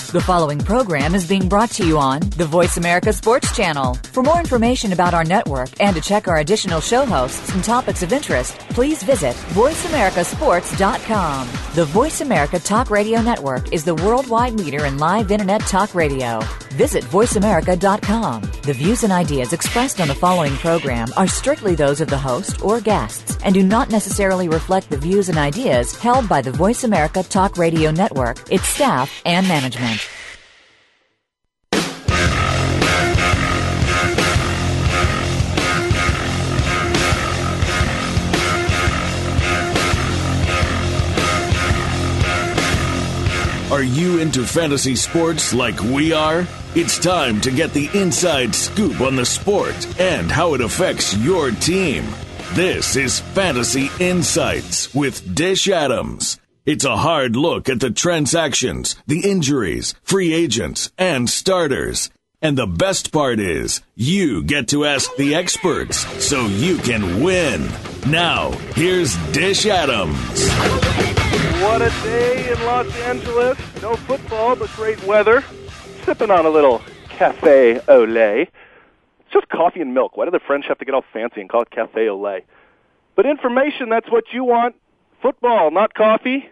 The following program is being brought to you on the Voice America Sports Channel. For more information about our network and to check our additional show hosts and topics of interest, please visit voiceamericasports.com. The Voice America Talk Radio Network is the worldwide leader in live Internet talk radio. Visit voiceamerica.com. The views and ideas expressed on the following program are strictly those of the host or guests and do not necessarily reflect the views and ideas held by the Voice America Talk Radio Network, its staff, and management. Are you into fantasy sports like we are? It's time to get the inside scoop on the sport and how it affects your team. This is Fantasy Insights with Dish Adams. It's a hard look at the transactions, the injuries, free agents, and starters. And the best part is, you get to ask the experts so you can win. Now, here's Dish Adams. What a day in Los Angeles. No football, but great weather. Sipping on a little cafe au lait. It's just coffee and milk. Why do the French have to get all fancy and call it cafe au lait? But information, that's what you want. Football, not coffee.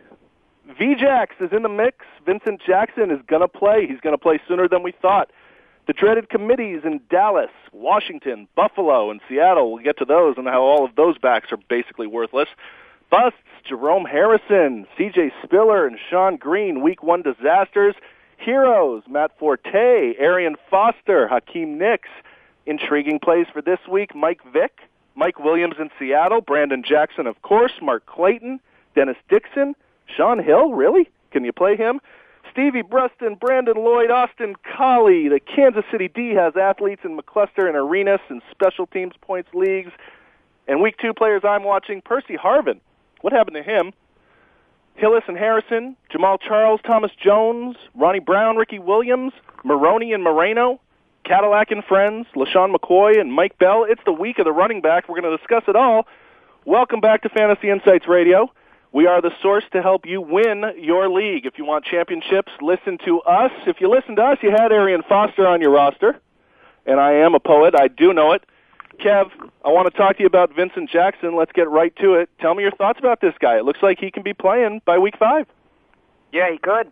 VJax is in the mix. Vincent Jackson is going to play. He's going to play sooner than we thought. The dreaded committees in Dallas, Washington, Buffalo, and Seattle. We'll get to those and how all of those backs are basically worthless. Busts, Jerome Harrison, C.J. Spiller, and Sean Green, Week 1 disasters. Heroes, Matt Forte, Arian Foster, Hakeem Nicks. Intriguing plays for this week, Mike Vick, Mike Williams in Seattle, Brandon Jackson, of course, Mark Clayton, Dennis Dixon, Sean Hill, really? Can you play him? Stevie Bruston, Brandon Lloyd, Austin Collie. The Kansas City D has athletes in McCluster and Arenas and special teams points leagues. And Week 2 players I'm watching, Percy Harvin. What happened to him? Hillis and Harrison, Jamal Charles, Thomas Jones, Ronnie Brown, Ricky Williams, Maroney and Moreno, Cadillac and Friends, LaShawn McCoy and Mike Bell. It's the week of the running back. We're going to discuss it all. Welcome back to Fantasy Insights Radio. We are the source to help you win your league. If you want championships, listen to us. If you listen to us, you had Arian Foster on your roster. And I am a poet. I do know it. Kev, I want to talk to you about Vincent Jackson. Let's get right to it. Tell me your thoughts about this guy. It looks like he can be playing by Week 5. Yeah, he could.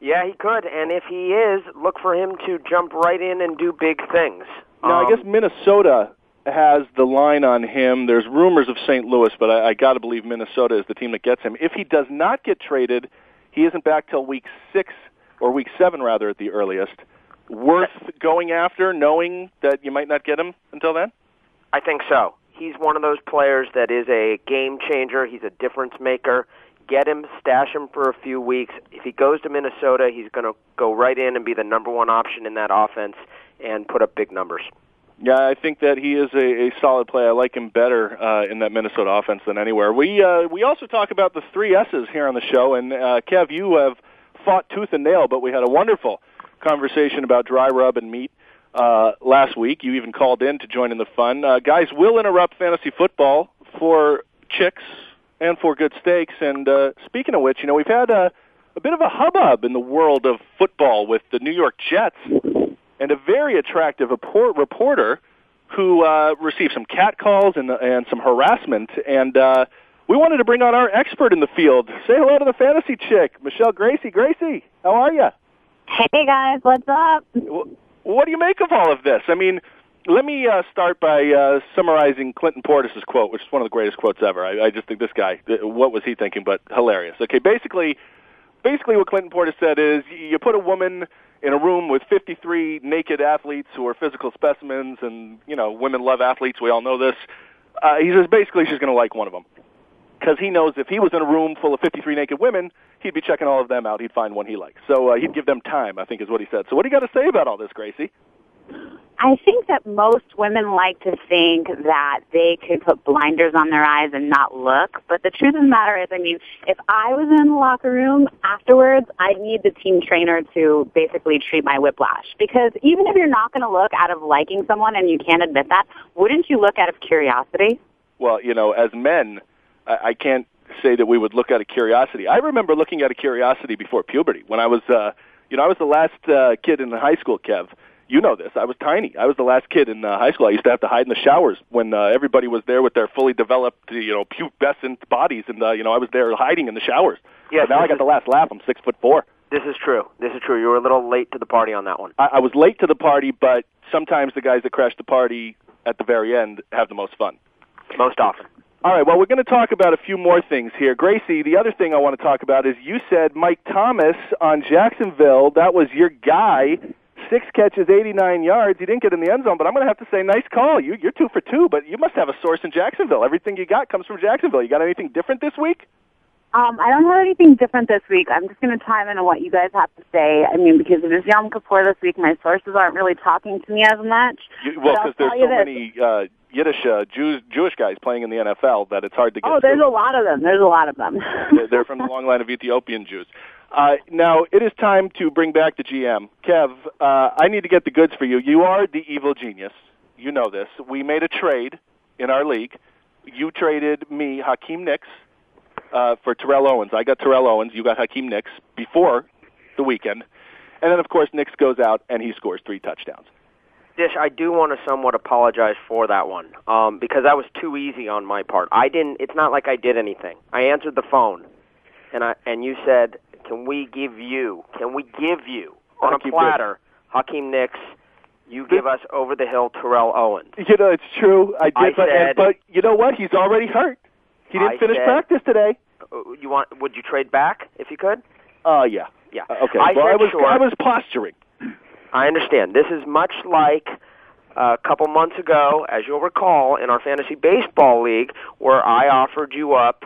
And if he is, look for him to jump right in and do big things. Now, I guess Minnesota has the line on him. There's rumors of St. Louis, but I got to believe Minnesota is the team that gets him. If he does not get traded, he isn't back till Week 6, or Week 7, rather, at the earliest. Worth going after, knowing that you might not get him until then? I think so. He's one of those players that is a game changer. He's a difference maker. Get him, stash him for a few weeks. If he goes to Minnesota, he's going to go right in and be the number one option in that offense and put up big numbers. Yeah, I think that he is a solid play. I like him better in that Minnesota offense than anywhere. We also talk about the 3 S's here on the show, and Kev, you have fought tooth and nail, but we had a wonderful conversation about dry rub and meat last week. You even called in to join in the fun. Guys, we'll interrupt fantasy football for chicks and for good steaks. And speaking of which, we've had a bit of a hubbub in the world of football with the New York Jets and a very attractive reporter who received some catcalls and some harassment. And we wanted to bring on our expert in the field. Say hello to the fantasy chick, Michelle Gracie. Gracie, how are you? Hey, guys. What's up? What do you make of all of this? I mean, let me start by summarizing Clinton Portis' quote, which is one of the greatest quotes ever. I just think this guy, what was he thinking, but hilarious. Okay, basically what Clinton Portis said is you put a woman in a room with 53 naked athletes who are physical specimens, and, women love athletes. We all know this. He says basically she's going to like one of them. Because he knows if he was in a room full of 53 naked women, he'd be checking all of them out. He'd find one he likes. So he'd give them time, I think is what he said. So what do you got to say about all this, Gracie? I think that most women like to think that they could put blinders on their eyes and not look. But the truth of the matter is, if I was in the locker room afterwards, I'd need the team trainer to basically treat my whiplash. Because even if you're not going to look out of liking someone and you can't admit that, wouldn't you look out of curiosity? Well, as men, I can't say that we would look out of curiosity. I remember looking out of curiosity before puberty. When I was You know, I was the last kid in high school, Kev. You know this. I was tiny. I was the last kid in high school. I used to have to hide in the showers when everybody was there with their fully developed, pubescent bodies, and I was there hiding in the showers. Yes, but now I got the last laugh. I'm 6'4". This is true. You were a little late to the party on that one. I was late to the party, but sometimes the guys that crash the party at the very end have the most fun. Most often. All right, well, we're going to talk about a few more things here. Gracie, the other thing I want to talk about is you said Mike Thomas on Jacksonville. That was your guy. 6 catches, 89 yards. He didn't get in the end zone, but I'm going to have to say nice call. You're 2 for 2, but you must have a source in Jacksonville. Everything you got comes from Jacksonville. You got anything different this week? I don't have anything different this week. I'm just going to chime in on what you guys have to say. I mean, because it is Yom Kippur this week, my sources aren't really talking to me as much. Well, because there's so many Yiddish Jewish guys playing in the NFL that it's hard to get there's a lot of them. They're from the long line of Ethiopian Jews. Now, it is time to bring back the GM. Kev, I need to get the goods for you. You are the evil genius. You know this. We made a trade in our league. You traded me Hakeem Nicks for Terrell Owens. I got Terrell Owens. You got Hakeem Nicks before the weekend. And then, of course, Nicks goes out and he scores 3 touchdowns. Dish, I do want to somewhat apologize for that one because that was too easy on my part. It's not like I did anything. I answered the phone, and you said, Can we give you on a platter, Hakeem Nicks, you give us over-the-hill Terrell Owens. You know, it's true. I did, but you know what? He's already hurt. He didn't finish practice today. Would you trade back if you could? Yeah. Yeah. Okay. I was posturing. I understand. This is much like a couple months ago, as you'll recall, in our fantasy baseball league, where I offered you up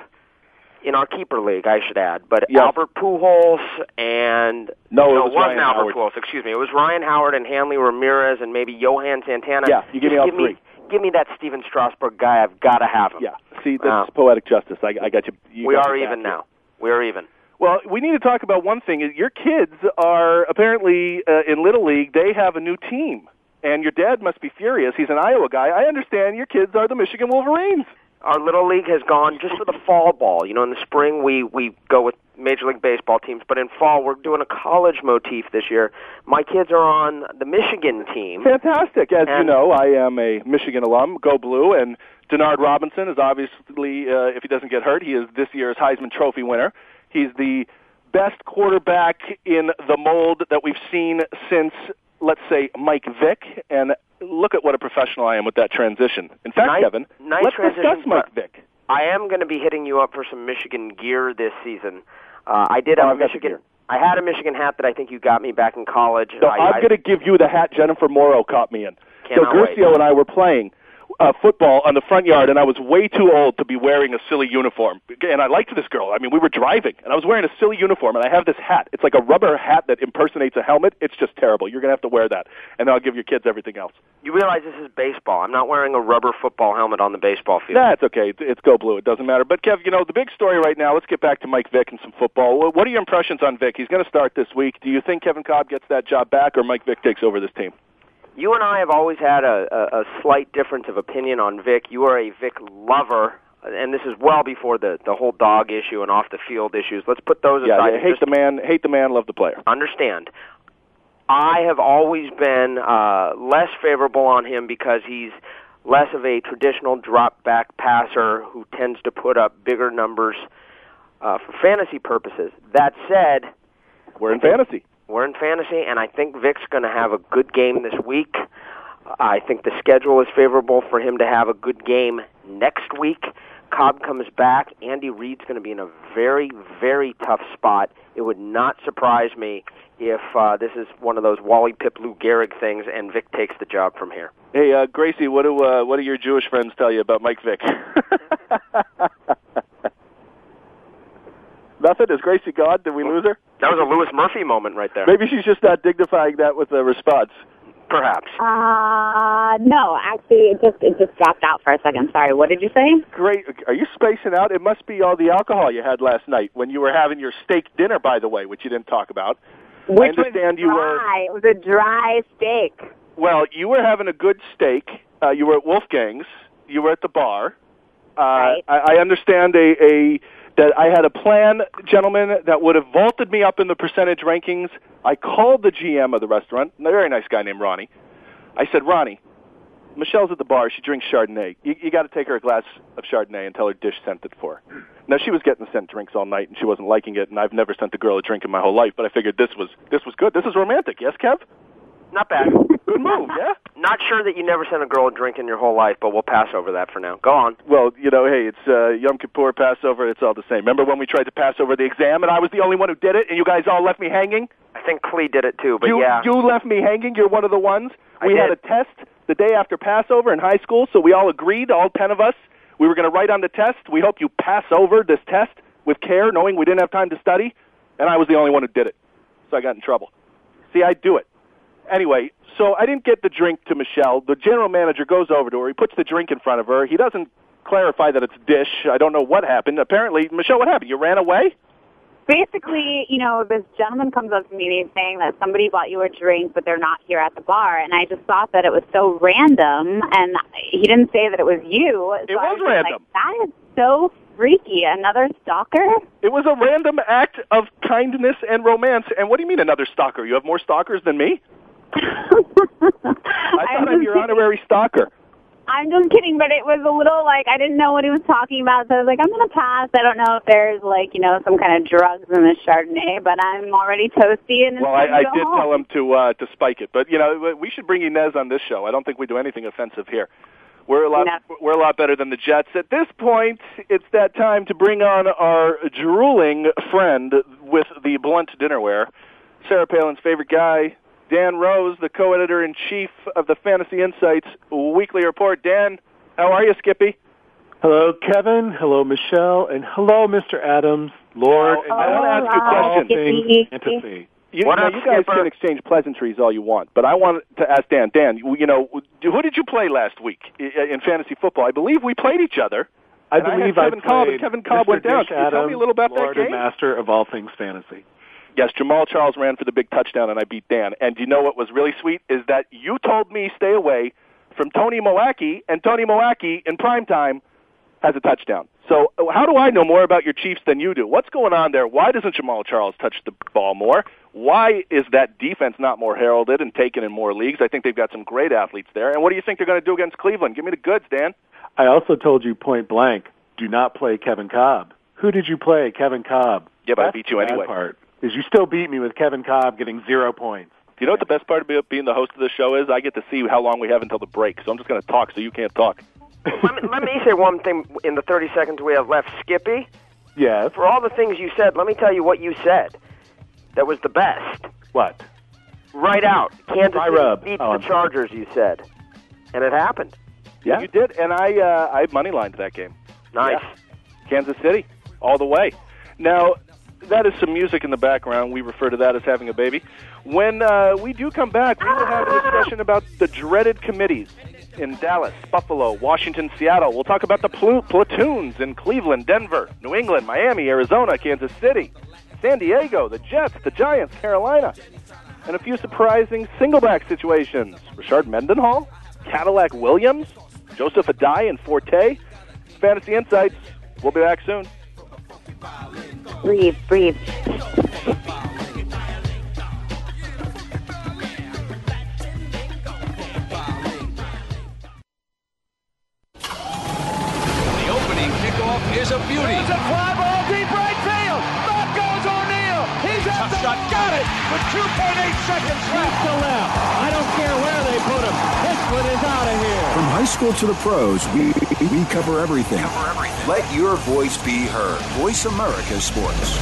in our keeper league, I should add. But yes. Albert Pujols and... No, it wasn't Albert Pujols, excuse me. It was Ryan Howard and Hanley Ramirez and maybe Johan Santana. Yeah, you give me all 3. Give me that Steven Strasburg guy. I've got to have him. Yeah, see, that's poetic justice. I got you. We are even now. We are even. Well, we need to talk about one thing. Your kids are apparently in Little League. They have a new team, and your dad must be furious. He's an Iowa guy. I understand your kids are the Michigan Wolverines. Our Little League has gone just for the fall ball. You know, in the spring we go with Major League Baseball teams, but in fall we're doing a college motif this year. My kids are on the Michigan team. Fantastic. As you know, I am a Michigan alum. Go Blue. And Denard Robinson is obviously, if he doesn't get hurt, he is this year's Heisman Trophy winner. He's the best quarterback in the mold that we've seen since, let's say, Mike Vick. And look at what a professional I am with that transition. In fact, Kevin, let's discuss Mike Vick. I am going to be hitting you up for some Michigan gear this season. I did have a Michigan. I had a Michigan hat that I think you got me back in college. So I'm going to give you the hat Jennifer Morrow caught me in. So Gursio and I were playing football on the front yard, and I was way too old to be wearing a silly uniform. And I liked this girl. I mean, we were driving, and I was wearing a silly uniform, and I have this hat. It's like a rubber hat that impersonates a helmet. It's just terrible. You're going to have to wear that, and then I'll give your kids everything else. You realize this is baseball. I'm not wearing a rubber football helmet on the baseball field. Nah, it's okay. It's Go Blue. It doesn't matter. But, Kev, you know, the big story right now, let's get back to Mike Vick and some football. What are your impressions on Vick? He's going to start this week. Do you think Kevin Kolb gets that job back, or Mike Vick takes over this team? You and I have always had a slight difference of opinion on Vic. You are a Vic lover, and this is well before the whole dog issue and off-the-field issues. Let's put those aside. Yeah, hate the man, love the player. Understand. I have always been less favorable on him because he's less of a traditional drop-back passer who tends to put up bigger numbers for fantasy purposes. That said... We're in fantasy. We're in fantasy, and I think Vic's going to have a good game this week. I think the schedule is favorable for him to have a good game next week. Cobb comes back. Andy Reid's going to be in a very, very tough spot. It would not surprise me if this is one of those Wally Pip Lou Gehrig things, and Vic takes the job from here. Hey, Gracie, what do your Jewish friends tell you about Mike Vick? Nothing? Is Gracie gone? Did we lose her? That was a Lewis Murphy moment right there. Maybe she's just not dignifying that with a response. Perhaps. No, actually, it just dropped out for a second. Sorry, what did you say? Great. Are you spacing out? It must be all the alcohol you had last night when you were having your steak dinner, by the way, which you didn't talk about. Which was dry. It was a dry steak. Well, you were having a good steak. You were at Wolfgang's. You were at the bar. Right. I understand a that I had a plan, gentlemen, that would have vaulted me up in the percentage rankings. I called the GM of the restaurant, a very nice guy named Ronnie. I said, Ronnie, Michelle's at the bar. She drinks Chardonnay. You got to take her a glass of Chardonnay and tell her Dish sent it for her. Now, she was getting sent drinks all night, and she wasn't liking it, and I've never sent a girl a drink in my whole life, but I figured this was good. This is romantic. Yes, Kev? Not bad. Good move, yeah? Not sure that you never sent a girl a drink in your whole life, but we'll pass over that for now. Go on. Well, hey, it's Yom Kippur, Passover, it's all the same. Remember when we tried to pass over the exam, and I was the only one who did it, and you guys all left me hanging? I think Clee did it too, but You left me hanging? You're one of the ones? We did. had a test the day after Passover in high school, so we all agreed, all 10 of us, we were going to write on the test, we hope you pass over this test with care, knowing we didn't have time to study, and I was the only one who did it. So I got in trouble. See, I do it. Anyway, so I didn't get the drink to Michelle. The general manager goes over to her. He puts the drink in front of her. He doesn't clarify that it's Dish. I don't know what happened. Apparently, Michelle, what happened? You ran away? Basically, this gentleman comes up to me and he's saying that somebody bought you a drink, but they're not here at the bar. And I just thought that it was so random, and he didn't say that it was you. It was random. Like, that is so freaky. Another stalker? It was a random act of kindness and romance. And what do you mean another stalker? You have more stalkers than me? I thought I'm your honorary stalker. I'm just kidding, but it was a little I didn't know what he was talking about, so I was like, I'm going to pass. I don't know if there's some kind of drugs in the Chardonnay, but I'm already toasty. And well, I did tell him to spike it, but we should bring Inez on this show. I don't think we do anything offensive here. We're a lot better than the Jets. At this point, it's that time to bring on our drooling friend with the blunt dinnerware, Sarah Palin's favorite guy, Dan Rose, the co-editor-in-chief of the Fantasy Insights Weekly Report. Dan, how are you, Skippy? Hello, Kevin. Hello, Michelle. And hello, Mr. Adams, Lord. And I want to ask you a question. Fantasy. You guys can exchange pleasantries all you want, but I want to ask Dan. Dan, who did you play last week in fantasy football? I believe we played each other. I believe Kevin Cobb, and Kevin Cobb went down. Can you tell me a little about Lord that game? And master of all things fantasy. Yes, Jamal Charles ran for the big touchdown, and I beat Dan. And you know what was really sweet is that you told me stay away from Tony Moaki, and Tony Moaki in primetime has a touchdown. So how do I know more about your Chiefs than you do? What's going on there? Why doesn't Jamal Charles touch the ball more? Why is that defense not more heralded and taken in more leagues? I think they've got some great athletes there. And what do you think they're going to do against Cleveland? Give me the goods, Dan. I also told you point blank, do not play Kevin Cobb. Who did you play? Kevin Cobb. Yeah, but I beat you anyway. Part is you still beat me with Kevin Cobb getting 0 points. Do you know what the best part of being the host of the show is? I get to see how long we have until the break, so I'm just going to talk so you can't talk. Let me say one thing in the 30 seconds we have left. Skippy? Yes? For all the things you said, let me tell you what you said that was the best. What? Right out. Kansas City beats the Chargers, you said. And it happened. Yeah, you did, and I moneylined that game. Nice. Yeah. Kansas City, all the way. Now, that is some music in the background. We refer to that as having a baby. When we do come back, we will have a discussion about the dreaded committees in Dallas, Buffalo, Washington, Seattle. We'll talk about the platoons in Cleveland, Denver, New England, Miami, Arizona, Kansas City, San Diego, the Jets, the Giants, Carolina, and a few surprising singleback situations. Rashard Mendenhall, Cadillac Williams, Joseph Adai, and Forte. Fantasy Insights. We'll be back soon. Breathe. The opening kickoff is a beauty. It's a fly ball deep right field. Back goes O'Neal. He's at the shot. Got it with 2.8 seconds left to left. I don't care where they put him. This one is out of here. From high school to the pros, we cover everything. Let your voice be heard. Voice America Sports.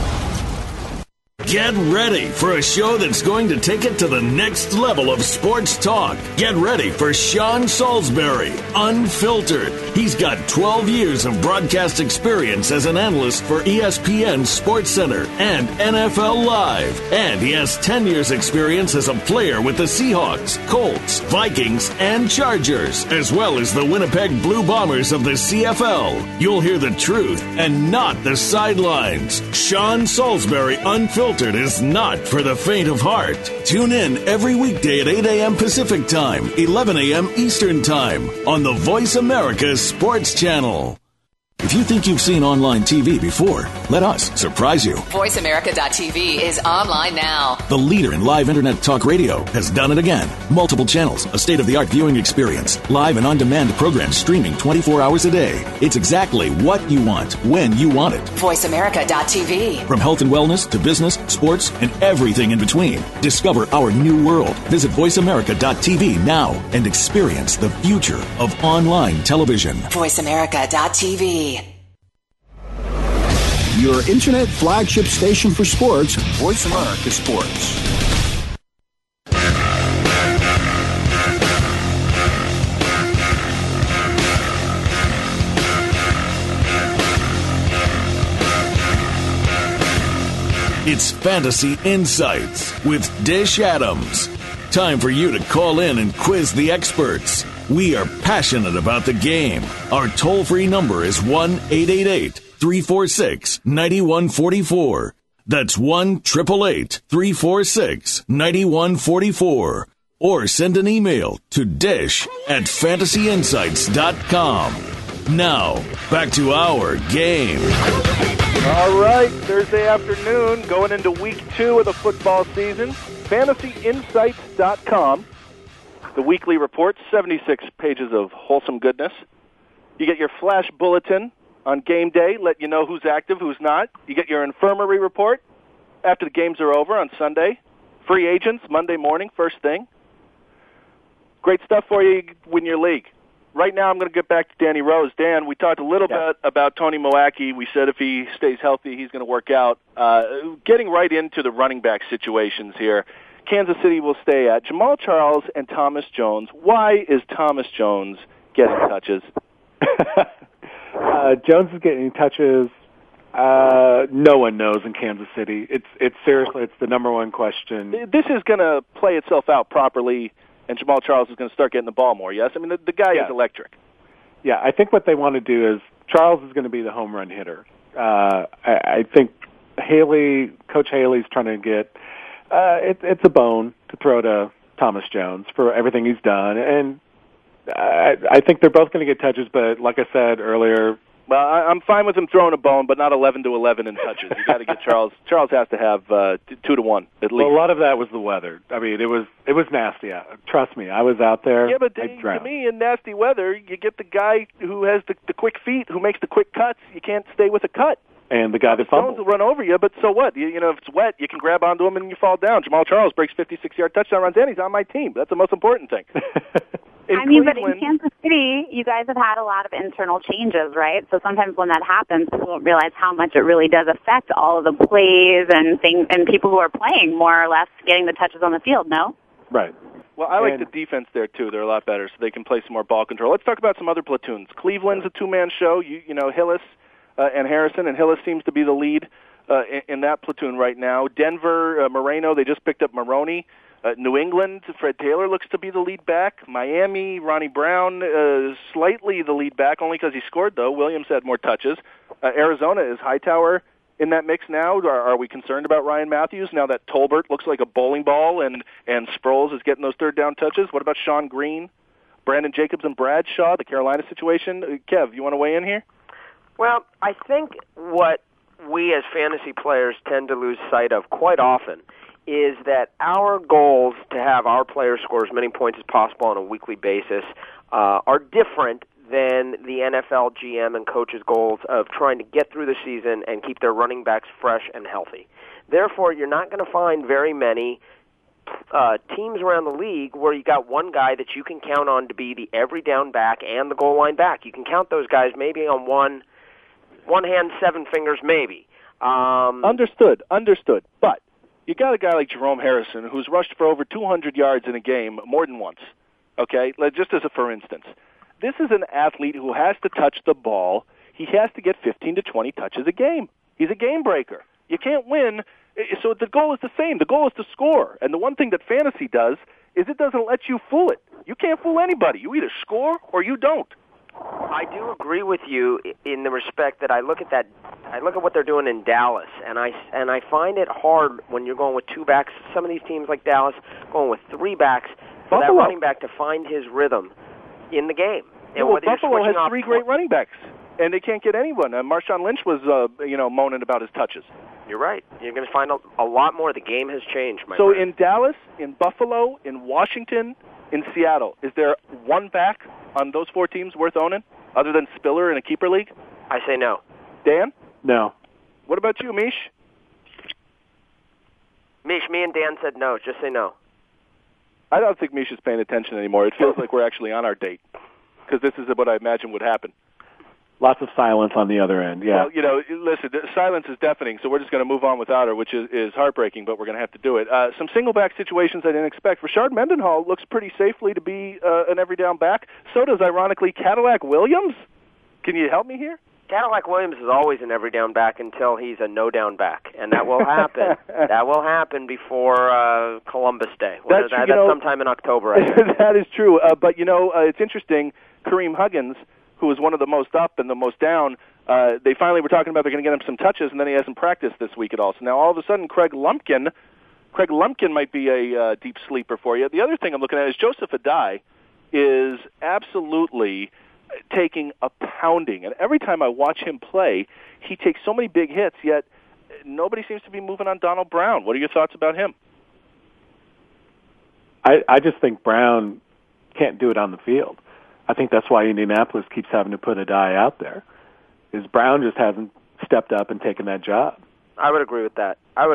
Get ready for a show that's going to take it to the next level of sports talk. Get ready for Sean Salisbury, Unfiltered. He's got 12 years of broadcast experience as an analyst for ESPN SportsCenter and NFL Live. And he has 10 years experience as a player with the Seahawks, Colts, Vikings, and Chargers, as well as the Winnipeg Blue Bombers of the CFL. You'll hear the truth and not the sidelines. Sean Salisbury, Unfiltered is not for the faint of heart. Tune in every weekday at 8 a.m. Pacific Time, 11 a.m. Eastern Time on the Voice America Sports Channel. If you think you've seen online TV before, let us surprise you. VoiceAmerica.tv is online now. The leader in live Internet talk radio has done it again. Multiple channels, a state-of-the-art viewing experience, live and on-demand programs streaming 24 hours a day. It's exactly what you want, when you want it. VoiceAmerica.tv. From health and wellness to business, sports, and everything in between. Discover our new world. Visit VoiceAmerica.tv now and experience the future of online television. VoiceAmerica.tv. Your internet flagship station for sports, Voice America Sports. It's Fantasy Insights with Dish Adams. Time for you to call in and quiz the experts. We are passionate about the game. Our toll-free number is 1-888-346-9144. That's 1-888-346-9144. Or send an email to dish@fantasyinsights.com. Now, back to our game. All right, Thursday afternoon, going into week 2 of the football season. FantasyInsights.com. The weekly report, 76 pages of wholesome goodness. You get your flash bulletin on game day, let you know who's active, who's not. You get your infirmary report after the games are over on Sunday. Free agents, Monday morning, first thing. Great stuff for you win your league. Right now, I'm going to get back to Danny Rose. Dan, we talked a little bit about Tony Moaki. We said if he stays healthy, he's going to work out. Getting right into the running back situations here. Kansas City will stay at Jamal Charles and Thomas Jones. Why is Thomas Jones getting touches? Jones is getting touches. No one knows in Kansas City. It's seriously, it's the number one question. This is going to play itself out properly, and Jamal Charles is going to start getting the ball more, yes? I mean, the guy is electric. Yeah, I think what they want to do is Charles is going to be the home run hitter. I think Coach Haley's trying to get it's a bone to throw to Thomas Jones for everything he's done, and I think they're both going to get touches, but like I said earlier... Well, I'm fine with him throwing a bone, but not 11 to 11 in touches. You got to get Charles. Charles has to have 2 to 1 at least. Well, a lot of that was the weather. I mean, it was nasty. Trust me, I was out there. Yeah, but to me, in nasty weather, you get the guy who has the quick feet, who makes the quick cuts. You can't stay with a cut. And the guy that fumbles. Jones will run over you, but so what? You know, if it's wet, you can grab onto him and you fall down. Jamal Charles breaks 56-yard touchdown runs, and he's on my team. That's the most important thing. But in Kansas City, you guys have had a lot of internal changes, right? So sometimes when that happens, people don't realize how much it really does affect all of the plays and things, and people who are playing more or less getting the touches on the field, no? Right. Well, I like the defense there, too. They're a lot better, so they can play some more ball control. Let's talk about some other platoons. Cleveland's a two-man show. You know, Hillis and Harrison, and Hillis seems to be the lead in that platoon right now. Denver, Moreno, they just picked up Maroney. New England, Fred Taylor looks to be the lead back. Miami, Ronnie Brown, slightly the lead back, only because he scored, though. Williams had more touches. Arizona, is Hightower in that mix now? Are we concerned about Ryan Matthews now that Tolbert looks like a bowling ball and Sproles is getting those third down touches? What about Sean Green, Brandon Jacobs, and Bradshaw, the Carolina situation? Kev, you want to weigh in here? Well, I think what we as fantasy players tend to lose sight of quite often is that our goals to have our players score as many points as possible on a weekly basis are different than the NFL GM and coach's goals of trying to get through the season and keep their running backs fresh and healthy. Therefore, you're not going to find very many teams around the league where you got one guy that you can count on to be the every down back and the goal line back. You can count those guys maybe on one hand, 7 fingers, maybe. Understood. But you got a guy like Jerome Harrison who's rushed for over 200 yards in a game more than once, okay? Just as a for instance. This is an athlete who has to touch the ball. He has to get 15 to 20 touches a game. He's a game breaker. You can't win, so the goal is the same. The goal is to score. And the one thing that fantasy does is it doesn't let you fool it. You can't fool anybody. You either score or you don't. I do agree with you in the respect that I look at what they're doing in Dallas, and I find it hard when you're going with 2 backs. Some of these teams like Dallas going with 3 backs for that running back to find his rhythm in the game. And Buffalo has 3 great running backs. and they can't get anyone. Marshawn Lynch was, moaning about his touches. You're right. You're going to find a lot more. The game has changed, my So friend. in Dallas, in Buffalo, in Washington, in Seattle, is there one back on those 4 teams worth owning, other than Spiller in a keeper league? I say no. Dan? No. What about you, Mish? Mish, me and Dan said no. Just say no. I don't think Mish is paying attention anymore. It feels like we're actually on our date, because this is what I imagine would happen. Lots of silence on the other end, yeah. Well, listen, the silence is deafening, so we're just going to move on without her, which is heartbreaking, but we're going to have to do it. Some single-back situations I didn't expect. Rashard Mendenhall looks pretty safely to be an every-down back. So does, ironically, Cadillac Williams. Can you help me here? Cadillac Williams is always an every-down back until he's a no-down back, and that will happen. That will happen before Columbus Day. That's sometime in October, I think. That is true, but, it's interesting. Kareem Huggins, who was one of the most up and the most down, they finally were talking about they're going to get him some touches, and then he hasn't practiced this week at all. So now all of a sudden, Craig Lumpkin might be a deep sleeper for you. The other thing I'm looking at is Joseph Adai is absolutely taking a pounding. And every time I watch him play, he takes so many big hits, yet nobody seems to be moving on Donald Brown. What are your thoughts about him? I just think Brown can't do it on the field. I think that's why Indianapolis keeps having to put a die out there, is Brown just hasn't stepped up and taken that job. I would agree with that.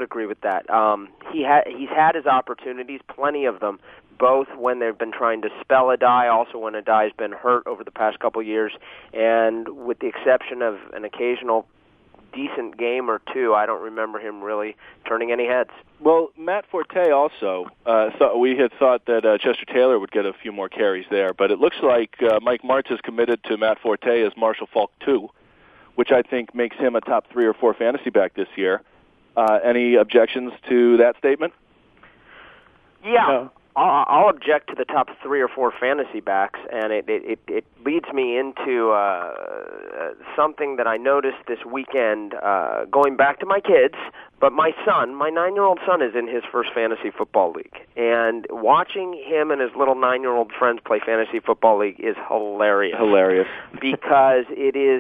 He's had his opportunities, plenty of them, both when they've been trying to spell a die, also when a die has been hurt over the past couple of years, and with the exception of an occasional decent game or two, I don't remember him really turning any heads. Well, Matt Forte also, we had thought that Chester Taylor would get a few more carries there, but it looks like Mike Martz is committed to Matt Forte as Marshall Faulk 2, which I think makes him a top 3 or 4 fantasy back this year. Any objections to that statement? Yeah. No. I'll object to the top 3 or 4 fantasy backs, and it leads me into something that I noticed this weekend, going back to my kids, but my 9-year-old son is in his first fantasy football league, and watching him and his little 9-year-old friends play fantasy football league is hilarious. Hilarious. Because it is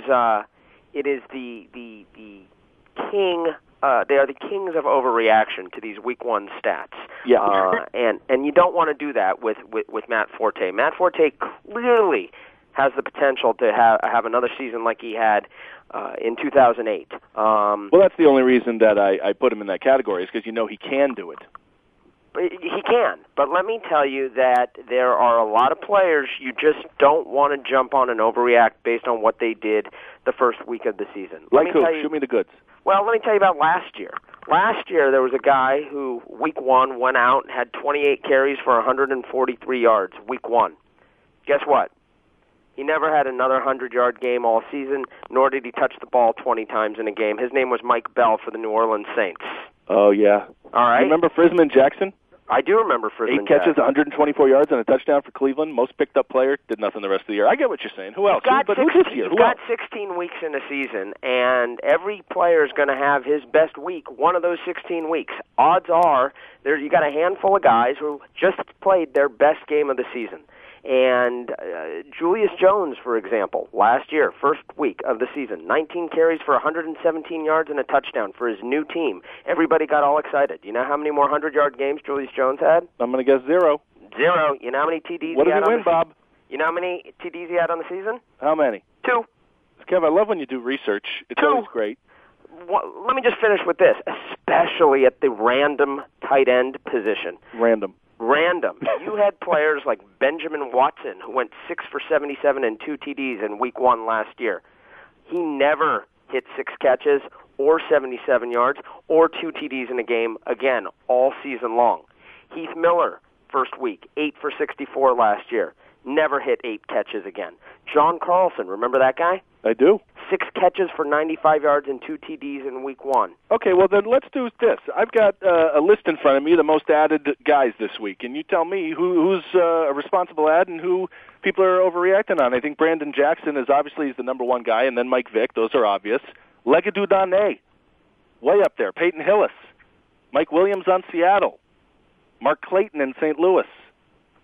the king. They are the kings of overreaction to these Week 1 stats. Yeah. And you don't want to do that with Matt Forte. Matt Forte clearly has the potential to have another season like he had in 2008. Well, that's the only reason that I put him in that category, is because he can do it. He can, but let me tell you that there are a lot of players you just don't want to jump on and overreact based on what they did the first week of the season. Like who? Shoot me the goods. Well, let me tell you about last year. Last year, there was a guy who, Week 1, went out and had 28 carries for 143 yards, Week 1. Guess what? He never had another 100-yard game all season, nor did he touch the ball 20 times in a game. His name was Mike Bell for the New Orleans Saints. Oh, yeah. All right. You remember Frisman Jackson? I do remember Frisman 8 catches, 124 yards, and a touchdown for Cleveland. Most picked-up player, did nothing the rest of the year. I get what you're saying. Who else? Who this year? He's got 16 weeks in a season, and every player is going to have his best week one of those 16 weeks. Odds are you got a handful of guys who just played their best game of the season. And Julius Jones, for example, last year, first week of the season, 19 carries for 117 yards and a touchdown for his new team. Everybody got all excited. You know how many more 100-yard games Julius Jones had? I'm going to guess 0. 0. You know how many TDs what he had did he win, Bob? You know how many TDs he had on the season? How many? 2. Kev, I love when you do research. It's 2. Always great. Let me just finish with this, especially at the random tight end position. Random. You had players like Benjamin Watson, who went 6 for 77 and 2 TDs in Week 1 last year. He never hit 6 catches or 77 yards or 2 TDs in a game again all season long. Heath Miller, first week, 8 for 64 last year. Never hit 8 catches again. John Carlson, remember that guy? I do. 6 catches for 95 yards and 2 TDs in Week 1. Okay, well then let's do this. I've got a list in front of me, the most added guys this week, and you tell me who's a responsible ad and who people are overreacting on. I think Brandon Jackson is obviously the number one guy, and then Mike Vick. Those are obvious. Legadou Dane, way up there. Peyton Hillis, Mike Williams on Seattle, Mark Clayton in St. Louis.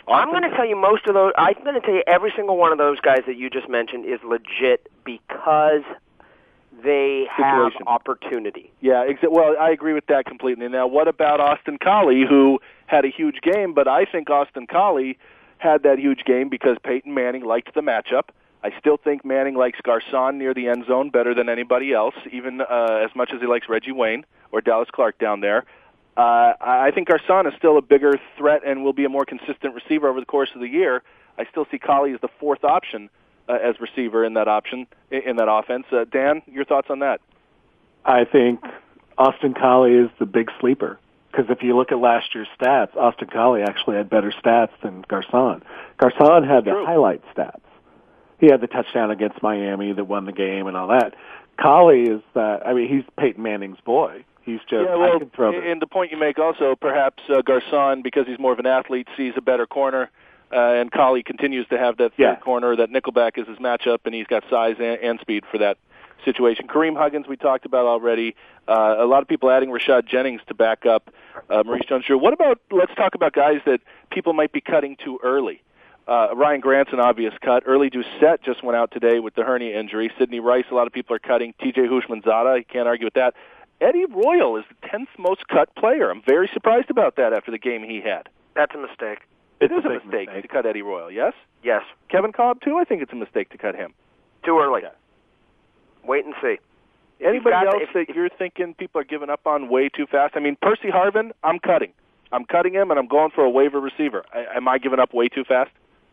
I'm going to tell you most of those. I'm going to tell you every single one of those guys that you just mentioned is legit because they have opportunity. Yeah, well, I agree with that completely. Now, what about Austin Collie, who had a huge game, but I think Austin Collie had that huge game because Peyton Manning liked the matchup. I still think Manning likes Garcon near the end zone better than anybody else, even as much as he likes Reggie Wayne or Dallas Clark down there. I think Garcon is still a bigger threat and will be a more consistent receiver over the course of the year. I still see Collie as the fourth option as receiver in that offense. Dan, your thoughts on that? I think Austin Collie is the big sleeper. Because if you look at last year's stats, Austin Collie actually had better stats than Garcon. Garcon had the highlight stats. He had the touchdown against Miami that won the game and all that. Collie is he's Peyton Manning's boy. He's just, I can throw and the point you make also, perhaps Garcon, because he's more of an athlete, sees a better corner, and Collie continues to have that third corner. That nickelback is his matchup, and he's got size and speed for that situation. Kareem Huggins, we talked about already. A lot of people adding Rashad Jennings to back up Maurice Jones-Drew. Let's talk about guys that people might be cutting too early. Ryan Grant's an obvious cut. Early Doucette just went out today with the hernia injury. Sidney Rice, a lot of people are cutting. TJ Houshmandzadeh, you can't argue with that. Eddie Royal is the 10th most cut player. I'm very surprised about that after the game he had. That's a mistake. It is a mistake to cut Eddie Royal, yes? Yes. Kevin Kolb, too? I think it's a mistake to cut him. Too early. Yeah. Wait and see. Anybody else that you're thinking people are giving up on way too fast? I mean, Percy Harvin, I'm cutting. I'm cutting him, and I'm going for a waiver receiver. Am I giving up way too fast?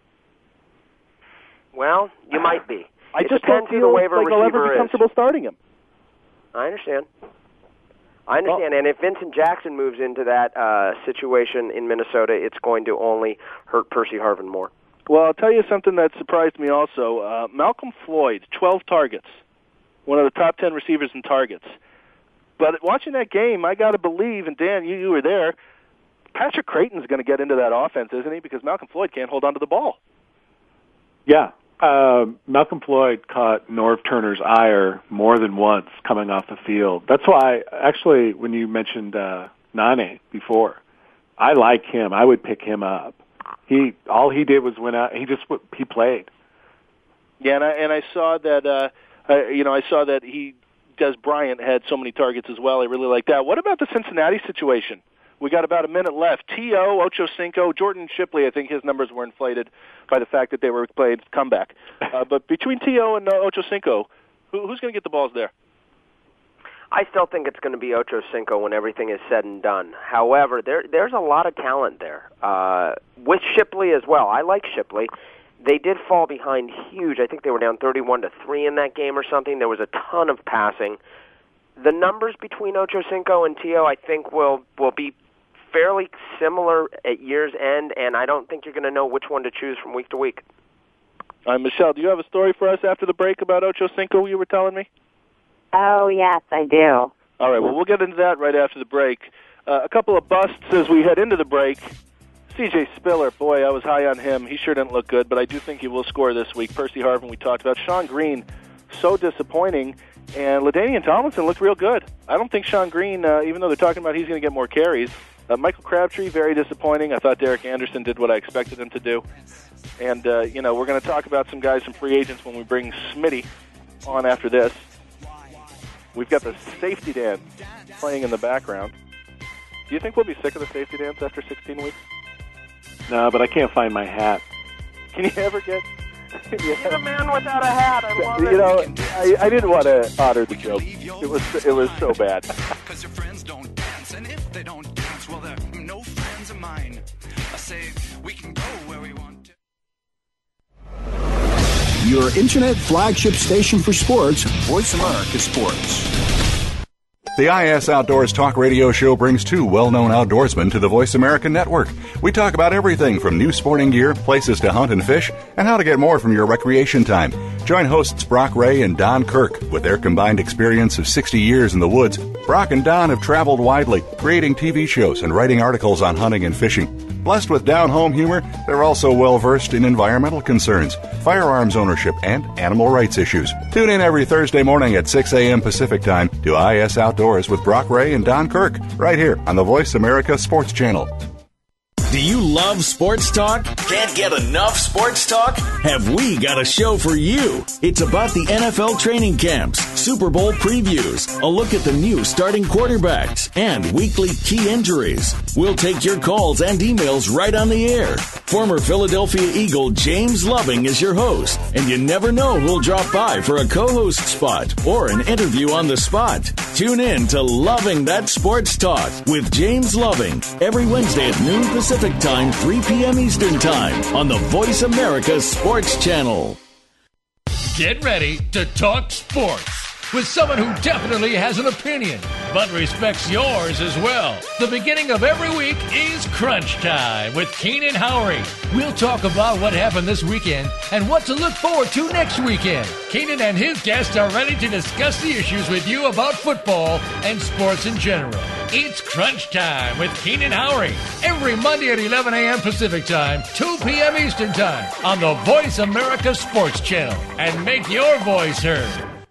Well, you might be. I just don't feel like I'll ever be comfortable starting him. I understand. And if Vincent Jackson moves into that situation in Minnesota, it's going to only hurt Percy Harvin more. Well, I'll tell you something that surprised me also. Malcolm Floyd, 12 targets, one of the top 10 receivers in targets. But watching that game, I got to believe, and Dan, you were there, Patrick Creighton's going to get into that offense, isn't he? Because Malcolm Floyd can't hold on to the ball. Yeah. Malcolm Floyd caught Norv Turner's ire more than once coming off the field. That's why, actually, when you mentioned Nane before, I like him. I would pick him up. All he did was went out. He played. Yeah, and I saw that. I saw that Des Bryant had so many targets as well. I really like that. What about the Cincinnati situation? We got about a minute left. T.O., Ocho Cinco, Jordan Shipley, I think his numbers were inflated by the fact that they were played comeback. But between T.O. and Ocho Cinco, who's going to get the balls there? I still think it's going to be Ocho Cinco when everything is said and done. However, there's a lot of talent there. With Shipley as well. I like Shipley. They did fall behind huge. I think they were down 31-3 in that game or something. There was a ton of passing. The numbers between Ocho Cinco and T.O., I think, will be fairly similar at year's end, and I don't think you're going to know which one to choose from week to week. Michelle, do you have a story for us after the break about Ocho Cinco you were telling me? Oh, yes, I do. All right, well, we'll get into that right after the break. A couple of busts as we head into the break. C.J. Spiller, boy, I was high on him. He sure didn't look good, but I do think he will score this week. Percy Harvin, we talked about. Sean Green, so disappointing. And LaDainian Tomlinson looked real good. I don't think Sean Green, even though they're talking about he's going to get more carries. Michael Crabtree, very disappointing. I thought Derek Anderson did what I expected him to do. And, we're going to talk about some guys, some free agents, when we bring Smitty on after this. We've got the safety dance playing in the background. Do you think we'll be sick of the safety dance after 16 weeks? No, but I can't find my hat. Can you ever get... He's a man without a hat. I love it. I didn't want to honor the joke. It was so bad. Because your friends don't dance, and if they don't dance, well, they're no friends of mine. I say we can go where we want to. Your internet flagship station for sports, Voice America Sports. The IS Outdoors Talk Radio Show brings two well-known outdoorsmen to the Voice America Network. We talk about everything from new sporting gear, places to hunt and fish, and how to get more from your recreation time. Join hosts Brock Ray and Don Kirk. With their combined experience of 60 years in the woods, Brock and Don have traveled widely, creating TV shows and writing articles on hunting and fishing. Blessed with down-home humor, they're also well-versed in environmental concerns, firearms ownership, and animal rights issues. Tune in every Thursday morning at 6 a.m. Pacific Time to IS Outdoors with Brock Ray and Don Kirk, right here on the Voice America Sports Channel. Do you love sports talk? Can't get enough sports talk? Have we got a show for you? It's about the NFL training camps, Super Bowl previews, a look at the new starting quarterbacks, and weekly key injuries. We'll take your calls and emails right on the air. Former Philadelphia Eagle James Loving is your host, and you never know who'll drop by for a co-host spot or an interview on the spot. Tune in to Loving That Sports Talk with James Loving every Wednesday at noon Pacific Time, 3 p.m. Eastern Time on the Voice America Sports Channel. Get ready to talk sports with someone who definitely has an opinion, but respects yours as well. The beginning of every week is Crunch Time with Keenan Howery. We'll talk about what happened this weekend and what to look forward to next weekend. Keenan and his guests are ready to discuss the issues with you about football and sports in general. It's Crunch Time with Keenan Howery every Monday at 11 a.m. Pacific Time, 2 p.m. Eastern Time on the Voice America Sports Channel. And make your voice heard.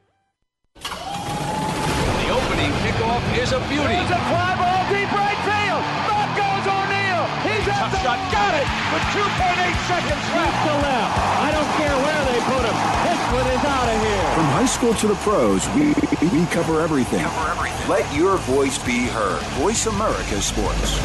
The opening kickoff is a beauty. It's a fly ball deep right field. Back goes O'Neal. He's at the shot. Got it with 2.8 seconds left to left. I don't care where they put him. This one is out of here. From high school to the pros, we cover everything. Let your voice be heard. Voice America Sports.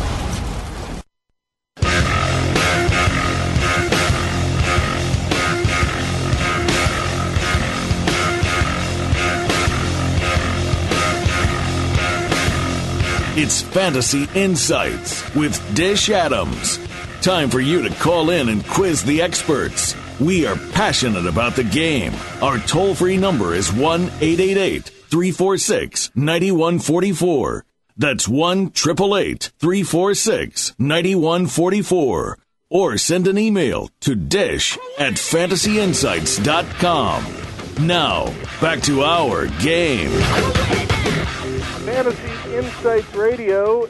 It's Fantasy Insights with Dish Adams. Time for you to call in and quiz the experts. We are passionate about the game. Our toll-free number is 1-888-346-9144. That's 1-888-346-9144. Or send an email to dish@fantasyinsights.com. Now, back to our game. Fantasy Insights Radio,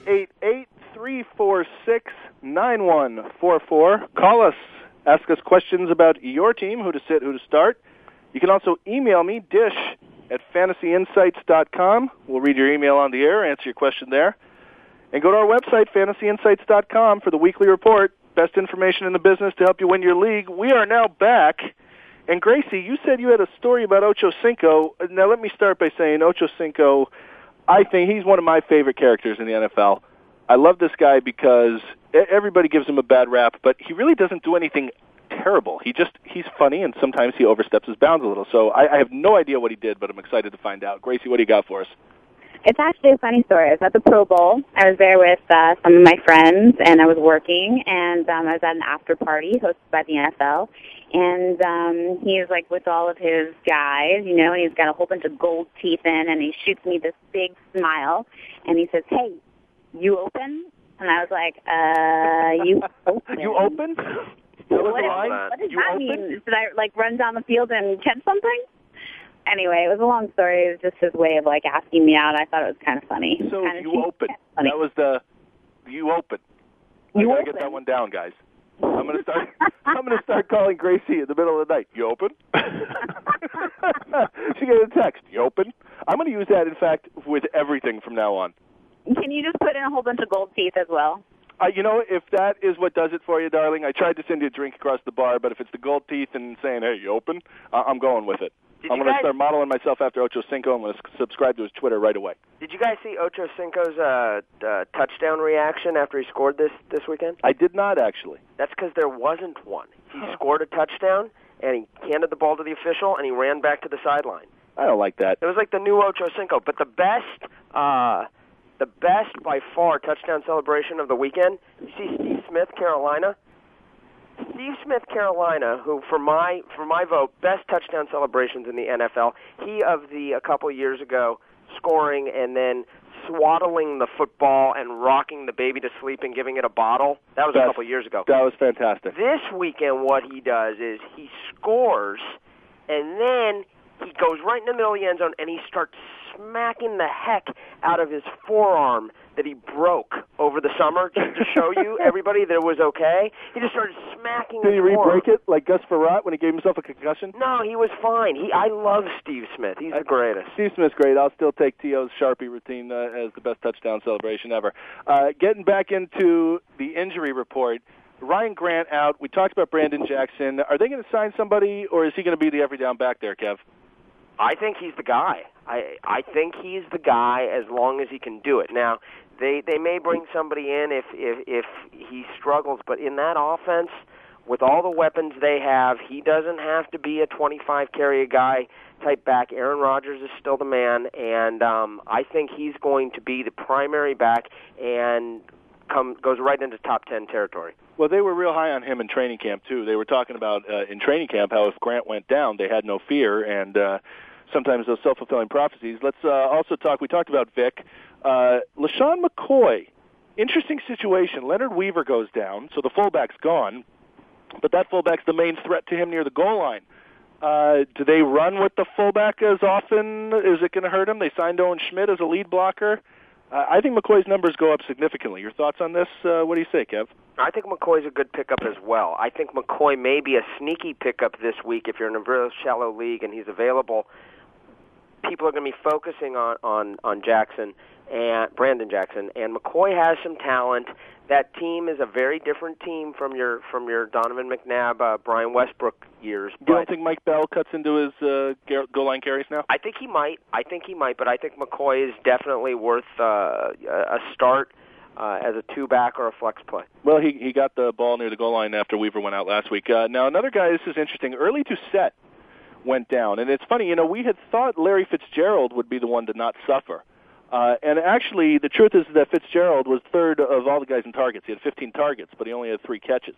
888-346-9144. Call us. Ask us questions about your team, who to sit, who to start. You can also email me, dish@fantasyinsights.com. We'll read your email on the air, answer your question there. And go to our website, fantasyinsights.com, for the weekly report. Best information in the business to help you win your league. We are now back. And Gracie, you said you had a story about Ocho Cinco. Now let me start by saying Ocho Cinco, I think he's one of my favorite characters in the NFL. I love this guy because everybody gives him a bad rap, but he really doesn't do anything terrible. He's funny, and sometimes he oversteps his bounds a little. So I have no idea what he did, but I'm excited to find out. Gracie, what do you got for us? It's actually a funny story. I was at the Pro Bowl. I was there with some of my friends, and I was working, and I was at an after party hosted by the NFL. And he's like with all of his guys, you know, and he's got a whole bunch of gold teeth in, and he shoots me this big smile, and he says, "Hey, you open?" And I was like, you open? You open? What does that mean? Did I like run down the field and catch something? Anyway, it was a long story. It was just his way of like asking me out. I thought it was kind of funny. So you open. That was you open. I gotta get that one down, guys. I'm gonna start calling Gracie in the middle of the night. You open? She gets a text. You open? I'm gonna use that, in fact, with everything from now on. Can you just put in a whole bunch of gold teeth as well? You know, if that is what does it for you, darling, I tried to send you a drink across the bar, but if it's the gold teeth and saying, "Hey, you open?" I'm going with it. I'm going to start modeling myself after Ocho Cinco. I'm going to subscribe to his Twitter right away. Did you guys see Ocho Cinco's touchdown reaction after he scored this weekend? I did not, actually. That's because there wasn't one. He scored a touchdown, and he handed the ball to the official, and he ran back to the sideline. I don't like that. It was like the new Ocho Cinco. But the best by far touchdown celebration of the weekend, you see Steve Smith, Carolina? Steve Smith, Carolina, who for my vote, best touchdown celebrations in the NFL. He of the a couple years ago scoring and then swaddling the football and rocking the baby to sleep and giving it a bottle. That was a couple years ago. That was fantastic. This weekend, what he does is he scores and then he goes right in the middle of the end zone and he starts smacking the heck out of his forearm that he broke over the summer, just to show you, everybody, that it was okay. He just started smacking Did his he forearm. re-break it like Gus Frerotte when he gave himself a concussion? No, he was fine. I love Steve Smith. He's the greatest. Steve Smith's great. I'll still take T.O.'s Sharpie routine as the best touchdown celebration ever. Getting back into the injury report, Ryan Grant out. We talked about Brandon Jackson. Are they going to sign somebody, or is he going to be the every down back there, Kev? I think he's the guy. I think he's the guy as long as he can do it. Now, they may bring somebody in if he struggles, but in that offense, with all the weapons they have, he doesn't have to be a 25-carry-a-guy type back. Aaron Rodgers is still the man, and I think he's going to be the primary back and goes right into top 10 territory. Well, they were real high on him in training camp, too. They were talking about in training camp how if Grant went down, they had no fear, and sometimes those self-fulfilling prophecies. Let's also talk, we talked about Vic. LaShawn McCoy, interesting situation. Leonard Weaver goes down, so the fullback's gone, but that fullback's the main threat to him near the goal line. Do they run with the fullback as often? Is it going to hurt him? They signed Owen Schmidt as a lead blocker. I think McCoy's numbers go up significantly. Your thoughts on this? What do you say, Kev? I think McCoy's a good pickup as well. I think McCoy may be a sneaky pickup this week if you're in a real shallow league and he's available. People are going to be focusing on Jackson and Brandon Jackson, and McCoy has some talent. That team is a very different team from your Donovan McNabb, Brian Westbrook years. You don't think Mike Bell cuts into his goal line carries now? I think he might, but I think McCoy is definitely worth a start as a two-back or a flex play. Well, he got the ball near the goal line after Weaver went out last week. Now, another guy, this is interesting, Early Doucette went down. And it's funny, we had thought Larry Fitzgerald would be the one to not suffer. And actually, the truth is that Fitzgerald was third of all the guys in targets. He had 15 targets, but he only had 3 catches.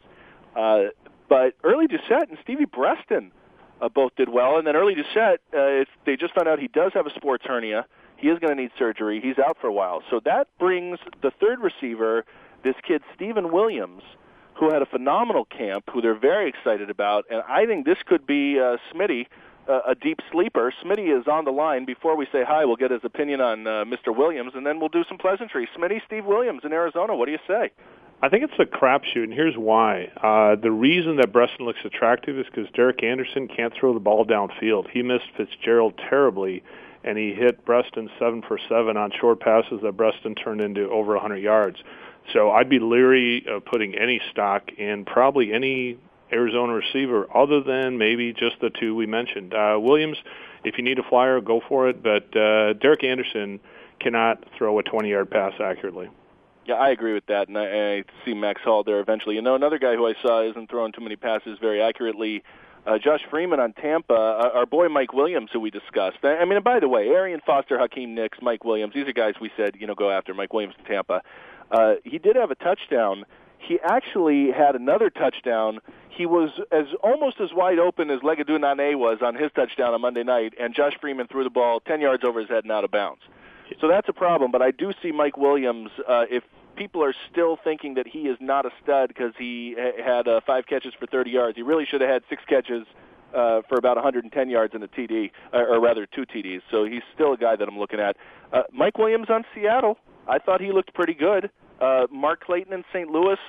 But Early Doucette and Stevie Breston both did well. And then Early Doucette, they just found out he does have a sports hernia. He is going to need surgery. He's out for a while. So that brings the third receiver, this kid Stephen Williams, who had a phenomenal camp, who they're very excited about. And I think this could be Smitty, a deep sleeper. Smitty is on the line. Before we say hi, we'll get his opinion on Mr. Williams, and then we'll do some pleasantries. Smitty, Steve Williams in Arizona, what do you say? I think it's a crapshoot, and here's why. The reason that Breston looks attractive is because Derek Anderson can't throw the ball downfield. He missed Fitzgerald terribly, and he hit Breston 7 for 7 on short passes that Breston turned into over 100 yards. So I'd be leery of putting any stock in probably any Arizona receiver other than maybe just the 2 we mentioned. Williams, if you need a flyer, go for it, but Derek Anderson cannot throw a 20-yard pass accurately. Yeah, I agree with that, and I see Max Hall there eventually. Another guy who I saw isn't throwing too many passes very accurately, Josh Freeman on Tampa, our boy Mike Williams, who we discussed. And by the way, Arian Foster, Hakeem Nicks, Mike Williams, these are guys we said, go after. Mike Williams in Tampa. He did have a touchdown. He actually had another touchdown. He was almost as wide open as Legadou Nane was on his touchdown on Monday night, and Josh Freeman threw the ball 10 yards over his head and out of bounds. So that's a problem, but I do see Mike Williams, if people are still thinking that he is not a stud because he had 5 catches for 30 yards, he really should have had 6 catches for about 110 yards in a TD, or rather 2 TDs. So he's still a guy that I'm looking at. Mike Williams on Seattle, I thought he looked pretty good. Mark Clayton in St. Louis.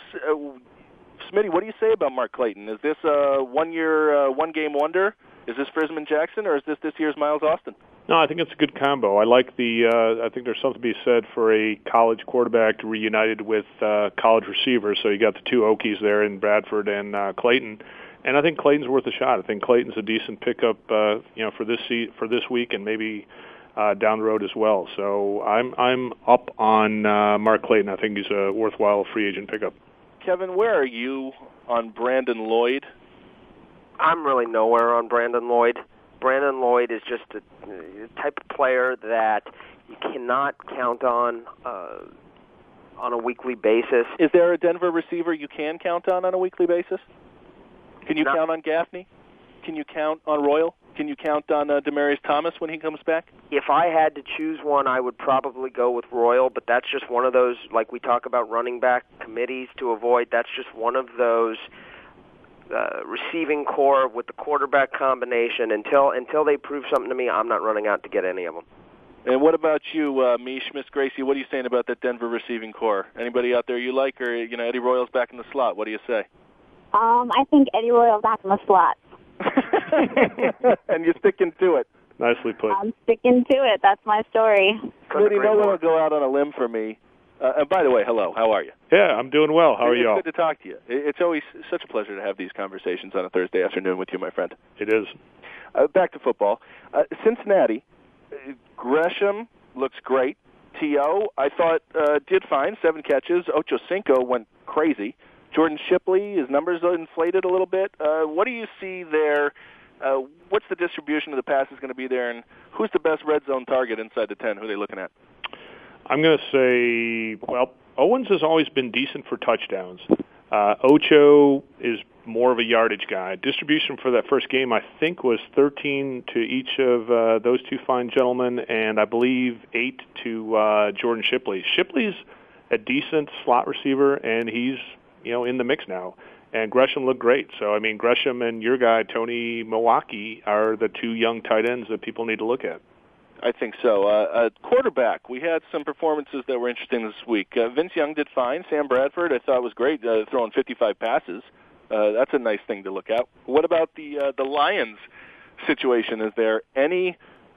Smitty, what do you say about Mark Clayton? Is this a one-game wonder? Is this Frisman Jackson, or is this year's Miles Austin? No, I think it's a good combo. I like I think there's something to be said for a college quarterback reunited with college receivers. So you got the 2 Okies there in Bradford and Clayton, and I think Clayton's worth a shot. I think Clayton's a decent pickup, for this week and maybe down the road as well. So I'm up on Mark Clayton. I think he's a worthwhile free agent pickup. Kevin, where are you on Brandon Lloyd? I'm really nowhere on Brandon Lloyd. Brandon Lloyd is just a type of player that you cannot count on a weekly basis. Is there a Denver receiver you can count on a weekly basis? Can you count on Gaffney? Can you count on Royal? Can you count on Demaryius Thomas when he comes back? If I had to choose one, I would probably go with Royal, but that's just one of those, like we talk about running back committees to avoid, that's just one of those receiving core with the quarterback combination. Until they prove something to me, I'm not running out to get any of them. And what about you, Mish, Miss Gracie? What are you saying about that Denver receiving core? Anybody out there you like, or Eddie Royal's back in the slot? What do you say? I think Eddie Royal's back in the slot. And you're sticking to it. Nicely put. I'm sticking to it. That's my story. Smitty, no one will go out on a limb for me. And by the way, hello. How are you? Yeah, I'm doing well. How are you all? It's good to talk to you. It's always such a pleasure to have these conversations on a Thursday afternoon with you, my friend. It is. Back to football. Cincinnati, Gresham looks great. T.O., I thought, did fine. 7 catches. Ocho Cinco went crazy. Jordan Shipley, his numbers inflated a little bit. What do you see there? What's the distribution of the passes going to be there, and who's the best red zone target inside the 10? Who are they looking at? I'm going to say, Owens has always been decent for touchdowns. Ocho is more of a yardage guy. Distribution for that first game, I think, was 13 to each of those two fine gentlemen, and I believe 8 to Jordan Shipley. Shipley's a decent slot receiver, and he's in the mix now. And Gresham looked great. So, Gresham and your guy, Tony Milwaukee, are the 2 young tight ends that people need to look at. I think so. Quarterback, we had some performances that were interesting this week. Vince Young did fine. Sam Bradford, I thought was great, throwing 55 passes. That's a nice thing to look at. What about the Lions situation? Is there any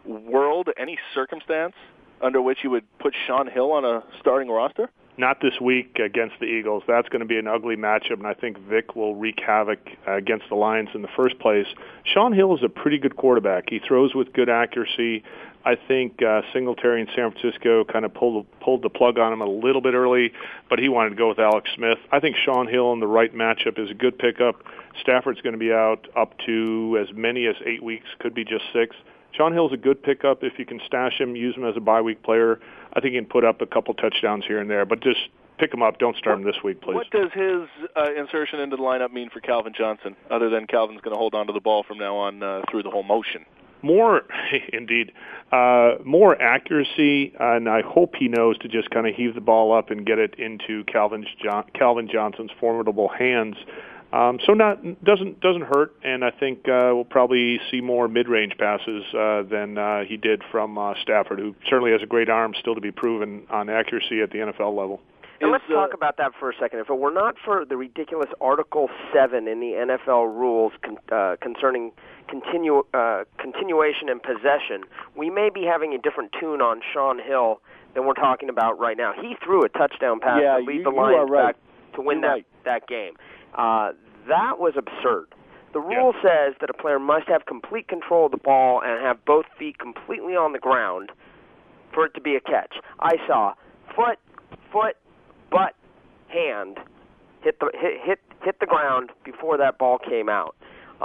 circumstance under which you would put Shaun Hill on a starting roster? Not this week against the Eagles. That's going to be an ugly matchup, and I think Vic will wreak havoc against the Lions in the first place. Shaun Hill is a pretty good quarterback. He throws with good accuracy. I think Singletary in San Francisco kind of pulled the plug on him a little bit early, but he wanted to go with Alex Smith. I think Shaun Hill in the right matchup is a good pickup. Stafford's going to be out up to as many as 8 weeks, could be just 6. Shaun Hill's a good pickup if you can stash him, use him as a bye-week player. I think he can put up a couple touchdowns here and there, but just pick him up. Don't start him this week, please. What does his insertion into the lineup mean for Calvin Johnson, other than Calvin's going to hold on to the ball from now on through the whole motion? More accuracy, and I hope he knows to just kind of heave the ball up and get it into Calvin Johnson's formidable hands. So doesn't hurt, and I think we'll probably see more mid-range passes than he did from Stafford, who certainly has a great arm still to be proven on accuracy at the NFL level. And let's talk about that for a second. If it were not for the ridiculous Article 7 in the NFL rules concerning continuation and possession, we may be having a different tune on Shaun Hill than we're talking about right now. He threw a touchdown pass to lead the Lions back to win that game. That was absurd. The rule says that a player must have complete control of the ball and have both feet completely on the ground for it to be a catch. I saw foot, butt, hand hit the ground before that ball came out.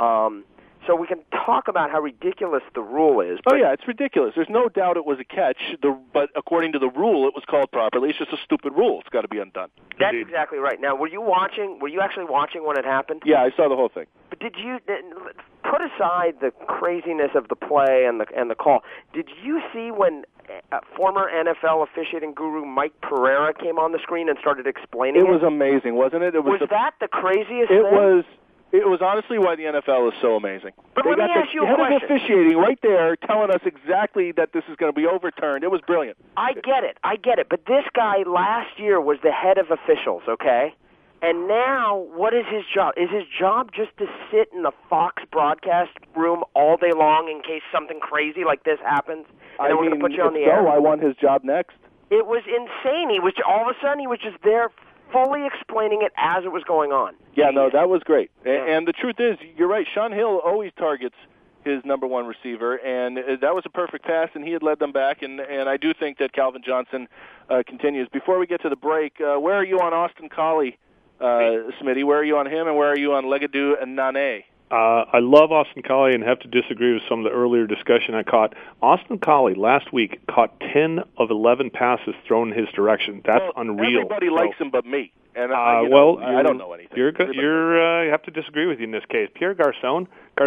So we can talk about how ridiculous the rule is. Oh, yeah, it's ridiculous. There's no doubt it was a catch, but according to the rule, it was called properly. It's just a stupid rule. It's got to be undone. That's exactly right. Now, were you actually watching when it happened? Yeah, I saw the whole thing. But did you put aside the craziness of the play and the call? Did you see when former NFL officiating guru Mike Pereira came on the screen and started explaining it? It was amazing, wasn't it? Was that the craziest thing? It was honestly why the NFL is so amazing. But let me ask you a question. Head of officiating right there telling us exactly that this is going to be overturned. It was brilliant. I get it. But this guy last year was the head of officials, okay? And now, what is his job? Is his job just to sit in the Fox broadcast room all day long in case something crazy like this happens? And we're going to put you on the air? So I want his job next. It was insane. All of a sudden, he was just there fully explaining it as it was going on. Yeah, no, that was great. And the truth is, you're right, Shaun Hill always targets his number one receiver, and that was a perfect pass, and he had led them back, and I do think that Calvin Johnson continues. Before we get to the break, where are you on Austin Collie, Smitty? Where are you on him, and where are you on Legadou and Nane? I love Austin Collie and have to disagree with some of the earlier discussion I caught. Austin Collie last week caught 10 of 11 passes thrown in his direction. That's unreal. Everybody likes him but me. And I don't know anything. You have to disagree with you in this case. Pierre Garçon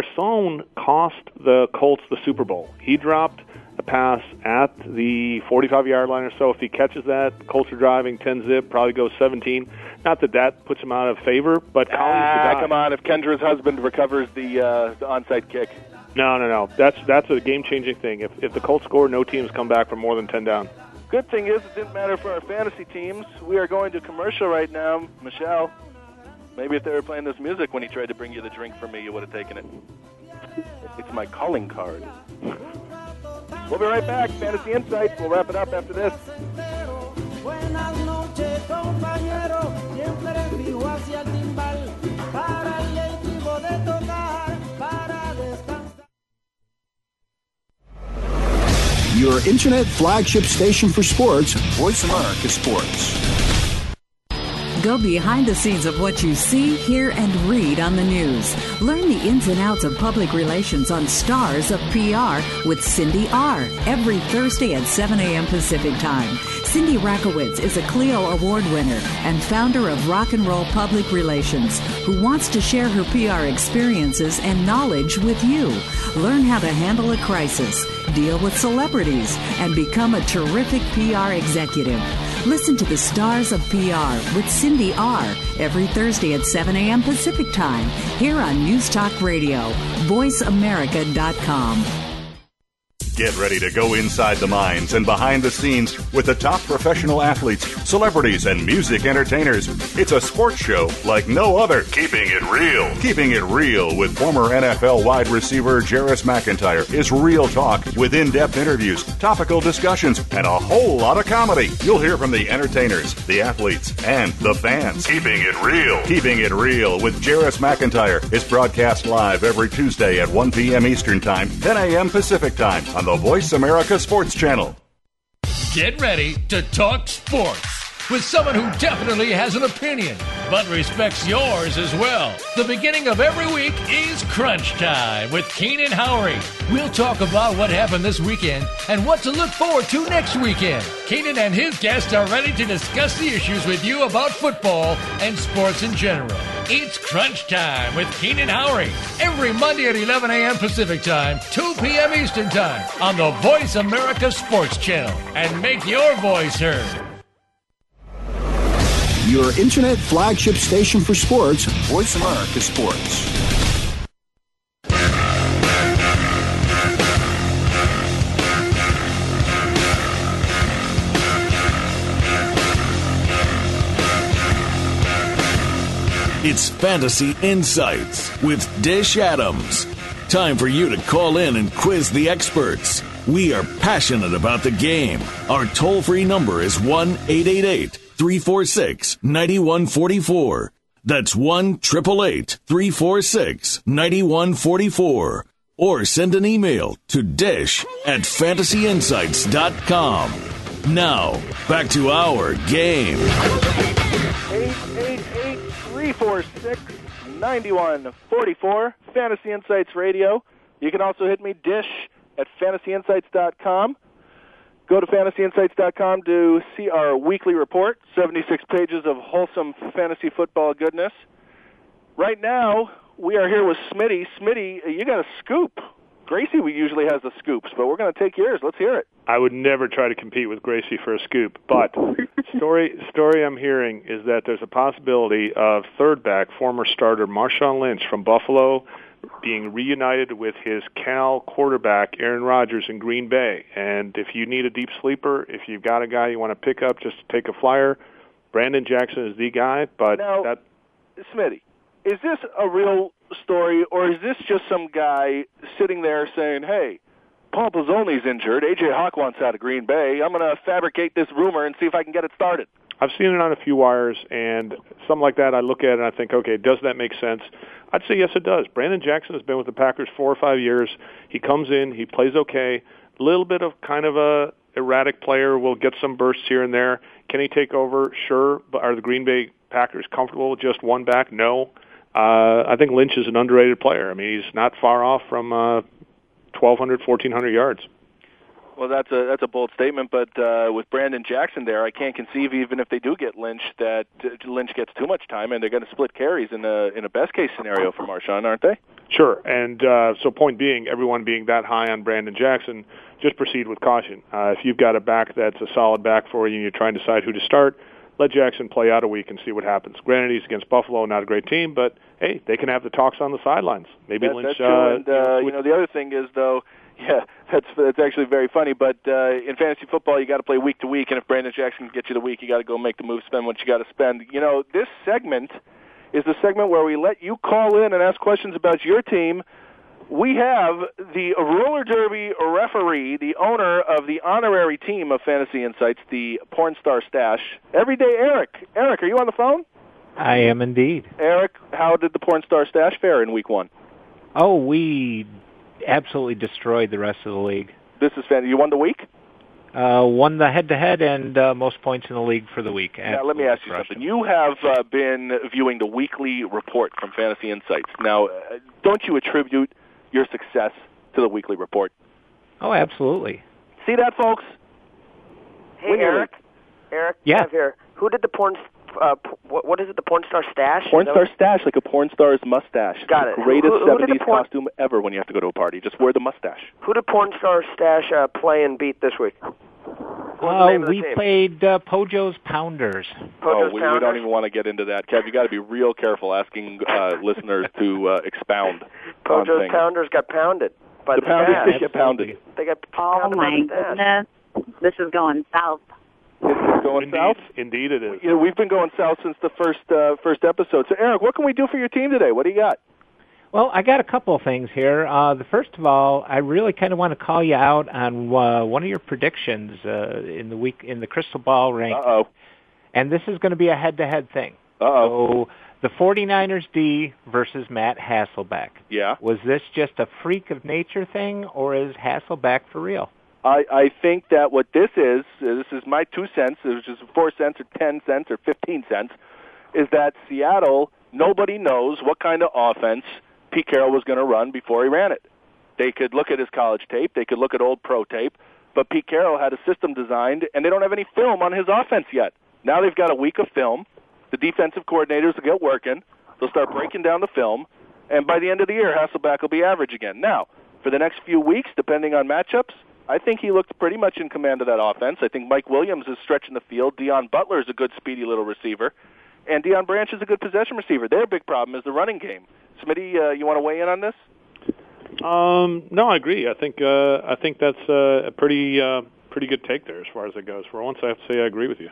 cost the Colts the Super Bowl. He dropped a pass at the 45-yard line or so. If he catches that, Colts are driving 10-zip, probably goes 17. Not that puts him out of favor, but Collie's the guy. Come on, if Kendra's husband recovers the onside kick. No. That's a game-changing thing. If the Colts score, no teams come back from more than 10 down. Good thing is it didn't matter for our fantasy teams. We are going to commercial right now. Michelle, maybe if they were playing this music when he tried to bring you the drink from me, you would have taken it. It's my calling card. We'll be right back. Fantasy Insights. We'll wrap it up after this. Buenas noches, compañero. Siempre fijo hacia el timbal para el equipo de tocar, para descansar. Your internet flagship station for sports, Voice America Sports. Go behind the scenes of what you see, hear, and read on the news. Learn the ins and outs of public relations on Stars of PR with Cindy R. every Thursday at 7 a.m. Pacific Time. Cindy Rakowitz is a Clio Award winner and founder of Rock and Roll Public Relations, who wants to share her PR experiences and knowledge with you. Learn how to handle a crisis, deal with celebrities, and become a terrific PR executive. Listen to the Stars of PR with Cindy R. every Thursday at 7 a.m. Pacific Time here on News Talk Radio, voiceamerica.com. Get ready to go inside the minds and behind the scenes with the top professional athletes, celebrities, and music entertainers. It's a sports show like no other. Keeping it real. Keeping it real with former NFL wide receiver Jarris McIntyre is real talk with in-depth interviews, topical discussions, and a whole lot of comedy. You'll hear from the entertainers, the athletes, and the fans. Keeping it real. Keeping it real with Jarris McIntyre is broadcast live every Tuesday at 1 p.m. Eastern Time, 10 a.m. Pacific Time on the Voice America Sports Channel. Get ready to talk sports with someone who definitely has an opinion, but respects yours as well. The beginning of every week is Crunch Time with Keenan Howery. We'll talk about what happened this weekend and what to look forward to next weekend. Keenan and his guests are ready to discuss the issues with you about football and sports in general. It's Crunch Time with Keenan Howery every Monday at 11 a.m. Pacific Time, 2 p.m. Eastern Time on the Voice America Sports Channel. And make your voice heard. Your internet flagship station for sports, Voice America Sports. It's Fantasy Insights with Dish Adams. Time for you to call in and quiz the experts. We are passionate about the game. Our toll-free number is 1-888-346-9144. That's 1-888-346-9144. Or send an email to dish@fantasyinsights.com. Now, back to our game. 888-346-9144, Fantasy Insights Radio. You can also hit me, dish@fantasyinsights.com. Go to fantasyinsights.com to see our weekly report, 76 pages of wholesome fantasy football goodness. Right now, we are here with Smitty. Smitty, you got a scoop. Gracie usually has the scoops, but we're going to take yours. Let's hear it. I would never try to compete with Gracie for a scoop, but story I'm hearing is that there's a possibility of third back, former starter Marshawn Lynch from Buffalo, being reunited with his Cal quarterback, Aaron Rodgers, in Green Bay. And if you need a deep sleeper, if you've got a guy you want to pick up just to take a flyer, Brandon Jackson is the guy. But now, Smitty, is this a real story, or is this just some guy sitting there saying, hey, Paul Pizzoni's injured, A.J. Hawk wants out of Green Bay, I'm going to fabricate this rumor and see if I can get it started? I've seen it on a few wires, and something like that I look at it and I think, okay, does that make sense? I'd say yes, it does. Brandon Jackson has been with the Packers 4 or 5 years. He comes in, he plays okay, a little bit of kind of a erratic player, will get some bursts here and there. Can he take over? Sure. But are the Green Bay Packers comfortable with just one back? No. I think Lynch is an underrated player. I mean, he's not far off from 1,200, 1,400 yards. Well, that's a bold statement, but with Brandon Jackson there, I can't conceive, even if they do get Lynch, that Lynch gets too much time, and they're going to split carries in a best-case scenario for Marshawn, aren't they? Sure, and so point being, everyone being that high on Brandon Jackson, just proceed with caution. If you've got a back that's a solid back for you and you're trying to decide who to start, let Jackson play out a week and see what happens. Granted, he's against Buffalo, not a great team, but hey, they can have the talks on the sidelines. Maybe Lynch. That's true. And the other thing is though. Yeah, that's actually very funny. But in fantasy football, you got to play week to week, and if Brandon Jackson can get you the week, you got to go make the move, spend what you got to spend. This segment is the segment where we let you call in and ask questions about your team. We have the roller derby referee, the owner of the honorary team of Fantasy Insights, the Porn Star Stash, Everyday Eric. Eric, are you on the phone? I am indeed. Eric, how did the Porn Star Stash fare in week 1? Oh, we absolutely destroyed the rest of the league. This is fantastic. You won the week? Won the head-to-head and most points in the league for the week. Now, let me ask you something. You have been viewing the weekly report from Fantasy Insights. Now, don't you attribute your success to the weekly report? Oh, absolutely. See that, folks? Hey, Eric. Eric, yeah. Here. Who did the porn? What is it? The Porn Star Stash? Porn Star Stash, like a porn star's mustache. Got it. The greatest Who 70s costume ever when you have to go to a party. Just wear the mustache. Who did Porn Star Stash play and beat this week? We played Pojo's Pounders. We don't even want to get into that. Kev, you got to be real careful asking listeners to expound on Pojo's things. Pounders got pounded by the Pounders Stash. get pounded. They got Oh pounded my by the Stash. goodness, this is going south. This is going south? Indeed it is. We've been going south since the first episode. So, Eric, what can we do for your team today? What do you got? Well, I got a couple of things here. The first of all, I really kind of want to call you out on one of your predictions in the Crystal Ball rank. Uh-oh. And this is going to be a head-to-head thing. Uh-oh. So the 49ers D versus Matt Hasselbeck. Yeah. Was this just a freak of nature thing, or is Hasselbeck for real? I think that what this is my 2 cents, which is 4 cents or 10 cents or 15 cents, is that Seattle, nobody knows what kind of offense Pete Carroll was going to run before he ran it. They could look at his college tape, they could look at old pro tape, but Pete Carroll had a system designed, and they don't have any film on his offense yet. Now they've got a week of film. The defensive coordinators will get working. They'll start breaking down the film, and by the end of the year, Hasselbeck will be average again. Now, for the next few weeks, depending on matchups, I think he looked pretty much in command of that offense. I think Mike Williams is stretching the field. Deion Butler is a good, speedy little receiver. And Deion Branch is a good possession receiver. Their big problem is the running game. Smitty, you want to weigh in on this? No, I agree. I think that's a pretty good take there as far as it goes. For once, I have to say I agree with you.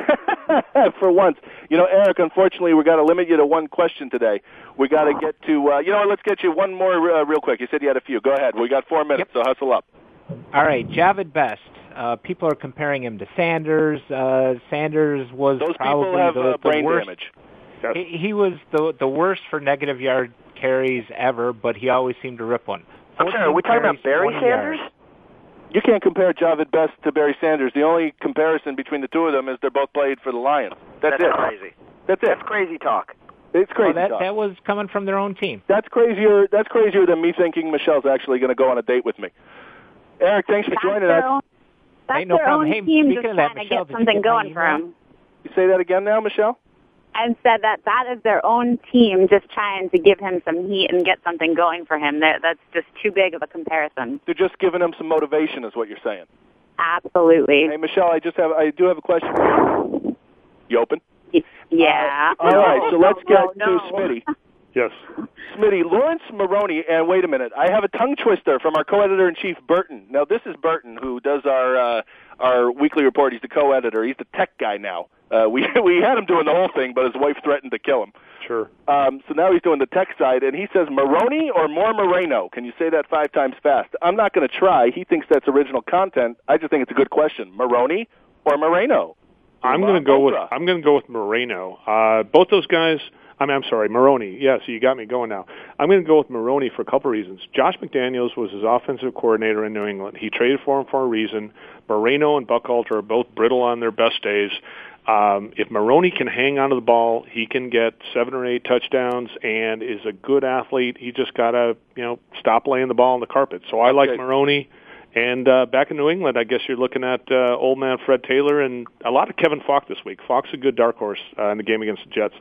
For once. Eric, unfortunately, we've got to limit you to one question today. We got to get to, let's get you one more real quick. You said you had a few. Go ahead. We got 4 minutes, so hustle up. All right, Javid Best. People are comparing him to Sanders. Sanders was Those probably people have the brain worst. damage. He was the worst for negative yard carries ever, but he always seemed to rip one. I'm sorry, are we talking about Barry Sanders? You can't compare Javid Best to Barry Sanders. The only comparison between the two of them is they're both played for the Lions. That's it. Crazy. That's it. That's crazy talk. It's crazy talk. That was coming from their own team. That's crazier than me thinking Michelle's actually going to go on a date with me. Eric, thanks for joining us. That's Hey, no their problem. own Hey, team speaking just of that, trying Michelle, to did get you something get my going for email? him. You say that again now, Michelle? And said that is their own team just trying to give him some heat and get something going for him. That's just too big of a comparison. They're just giving him some motivation is what you're saying. Absolutely. Hey, Michelle, I do have a question. You open? Yeah. All right, so let's get no. to Smitty. Yes. Smitty, Lawrence Maroney, and wait a minute, I have a tongue twister from our co-editor-in-chief, Burton. Now, this is Burton, who does our weekly report. He's the co-editor. He's the tech guy now. We had him doing the whole thing, but his wife threatened to kill him. Sure. So now he's doing the tech side, and he says Maroney or more Moreno. Can you say that 5 times fast? I'm not going to try. He thinks that's original content. I just think it's a good question. Maroney or Moreno? I'm going to go with Moreno. Both those guys. I'm sorry, Maroney. Yeah, so you got me going now. I'm going to go with Maroney for a couple of reasons. Josh McDaniels was his offensive coordinator in New England. He traded for him for a reason. Moreno and Buckhalter are both brittle on their best days. If Maroney can hang onto the ball, he can get 7 or 8 touchdowns and is a good athlete. He just got to, stop laying the ball on the carpet. So I like Maroney. And back in New England, I guess you're looking at old man Fred Taylor and a lot of Kevin Falk this week. Falk's a good dark horse in the game against the Jets.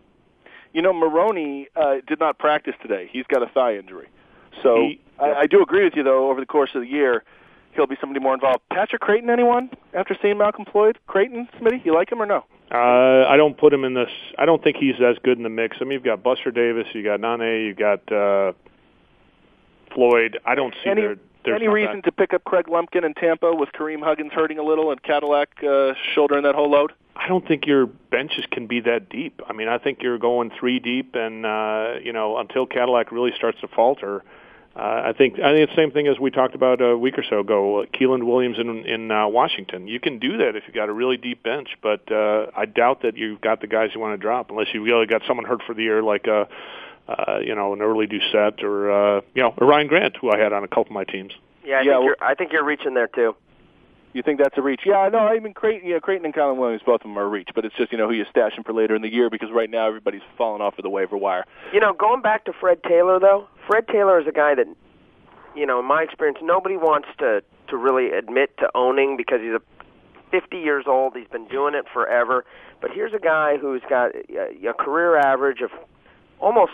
Maroney did not practice today. He's got a thigh injury. So I do agree with you, though, over the course of the year, he'll be somebody more involved. Patrick Creighton, anyone, after seeing Malcolm Floyd? Creighton, Smitty, you like him or no? I don't put him in this. I don't think he's as good in the mix. I mean, you've got Buster Davis, you got Nane, you got Floyd. I don't see there's any reason to pick up Craig Lumpkin in Tampa with Kareem Huggins hurting a little and Cadillac shouldering that whole load? I don't think your benches can be that deep. I mean, I think you're going 3 deep, and until Cadillac really starts to falter, I think it's the same thing as we talked about a week or so ago. Keelan Williams in Washington. You can do that if you've got a really deep bench, but I doubt that you've got the guys you want to drop unless you've really got someone hurt for the year like an early Doucette or Ryan Grant, who I had on a couple of my teams. I think you're reaching there too. You think that's a reach? Yeah, no, I mean Creighton and Colin Williams, both of them are a reach, but it's just who you stash them for later in the year because right now everybody's falling off of the waiver wire. Going back to Fred Taylor though, Fred Taylor is a guy that, in my experience, nobody wants to really admit to owning because he's 50 years old. He's been doing it forever. But here's a guy who's got a career average of almost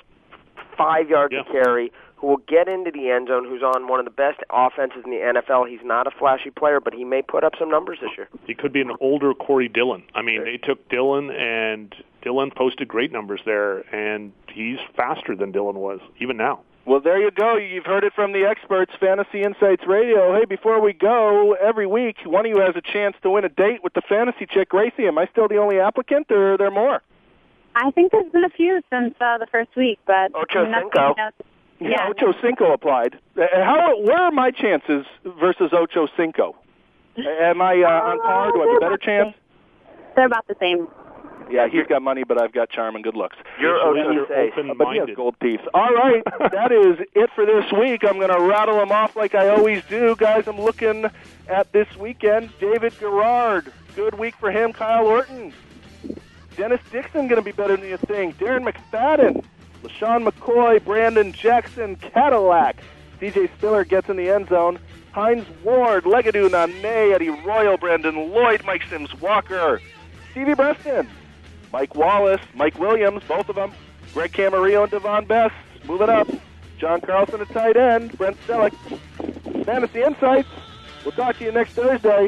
5 yards a carry, who will get into the end zone, who's on one of the best offenses in the NFL. He's not a flashy player, but he may put up some numbers this year. He could be an older Corey Dillon. I mean, they took Dillon, and Dillon posted great numbers there, and he's faster than Dillon was, even now. Well, there you go. You've heard it from the experts, Fantasy Insights Radio. Hey, before we go, every week, one of you has a chance to win a date with the fantasy chick, Gracie. Am I still the only applicant, or are there more? I think there's been a few since the first week, but... Ocho Cinco. Yeah, Ocho Cinco applied. Where are my chances versus Ocho Cinco? Am I on par? Do I have a better chance? They're about the same. Yeah, he's got money, but I've got charm and good looks. You're open-minded. But he has gold teeth. All right, that is it for this week. I'm going to rattle them off like I always do. Guys, I'm looking at this weekend. David Garrard, good week for him. Kyle Orton. Dennis Dixon going to be better than you think. Darren McFadden. LaShawn McCoy, Brandon Jackson, Cadillac. DJ Spiller gets in the end zone. Hines Ward, Legadoo Nane, Eddie Royal, Brandon Lloyd, Mike Sims Walker, Stevie Preston, Mike Wallace, Mike Williams, both of them, Greg Camarillo and Devon Best, moving up. John Carlson at tight end, Brent Selleck. Fantasy Insights. We'll talk to you next Thursday.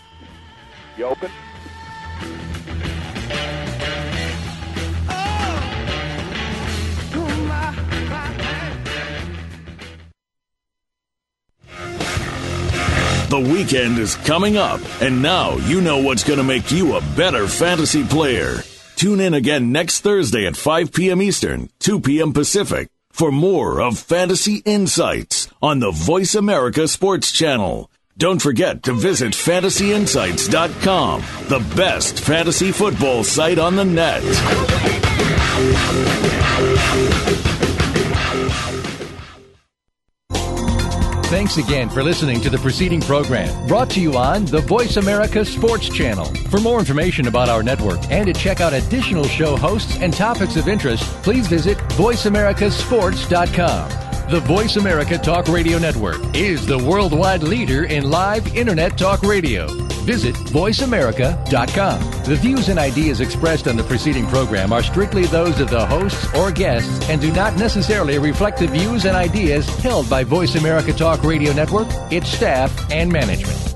You open? The weekend is coming up, and now you know what's going to make you a better fantasy player. Tune in again next Thursday at 5 p.m. Eastern, 2 p.m. Pacific, for more of Fantasy Insights on the Voice America Sports Channel. Don't forget to visit fantasyinsights.com, the best fantasy football site on the net. Thanks again for listening to the preceding program, brought to you on the Voice America Sports Channel. For more information about our network and to check out additional show hosts and topics of interest, please visit voiceamericasports.com. The Voice America Talk Radio Network is the worldwide leader in live Internet talk radio. Visit voiceamerica.com. The views and ideas expressed on the preceding program are strictly those of the hosts or guests and do not necessarily reflect the views and ideas held by Voice America Talk Radio Network, its staff, and management.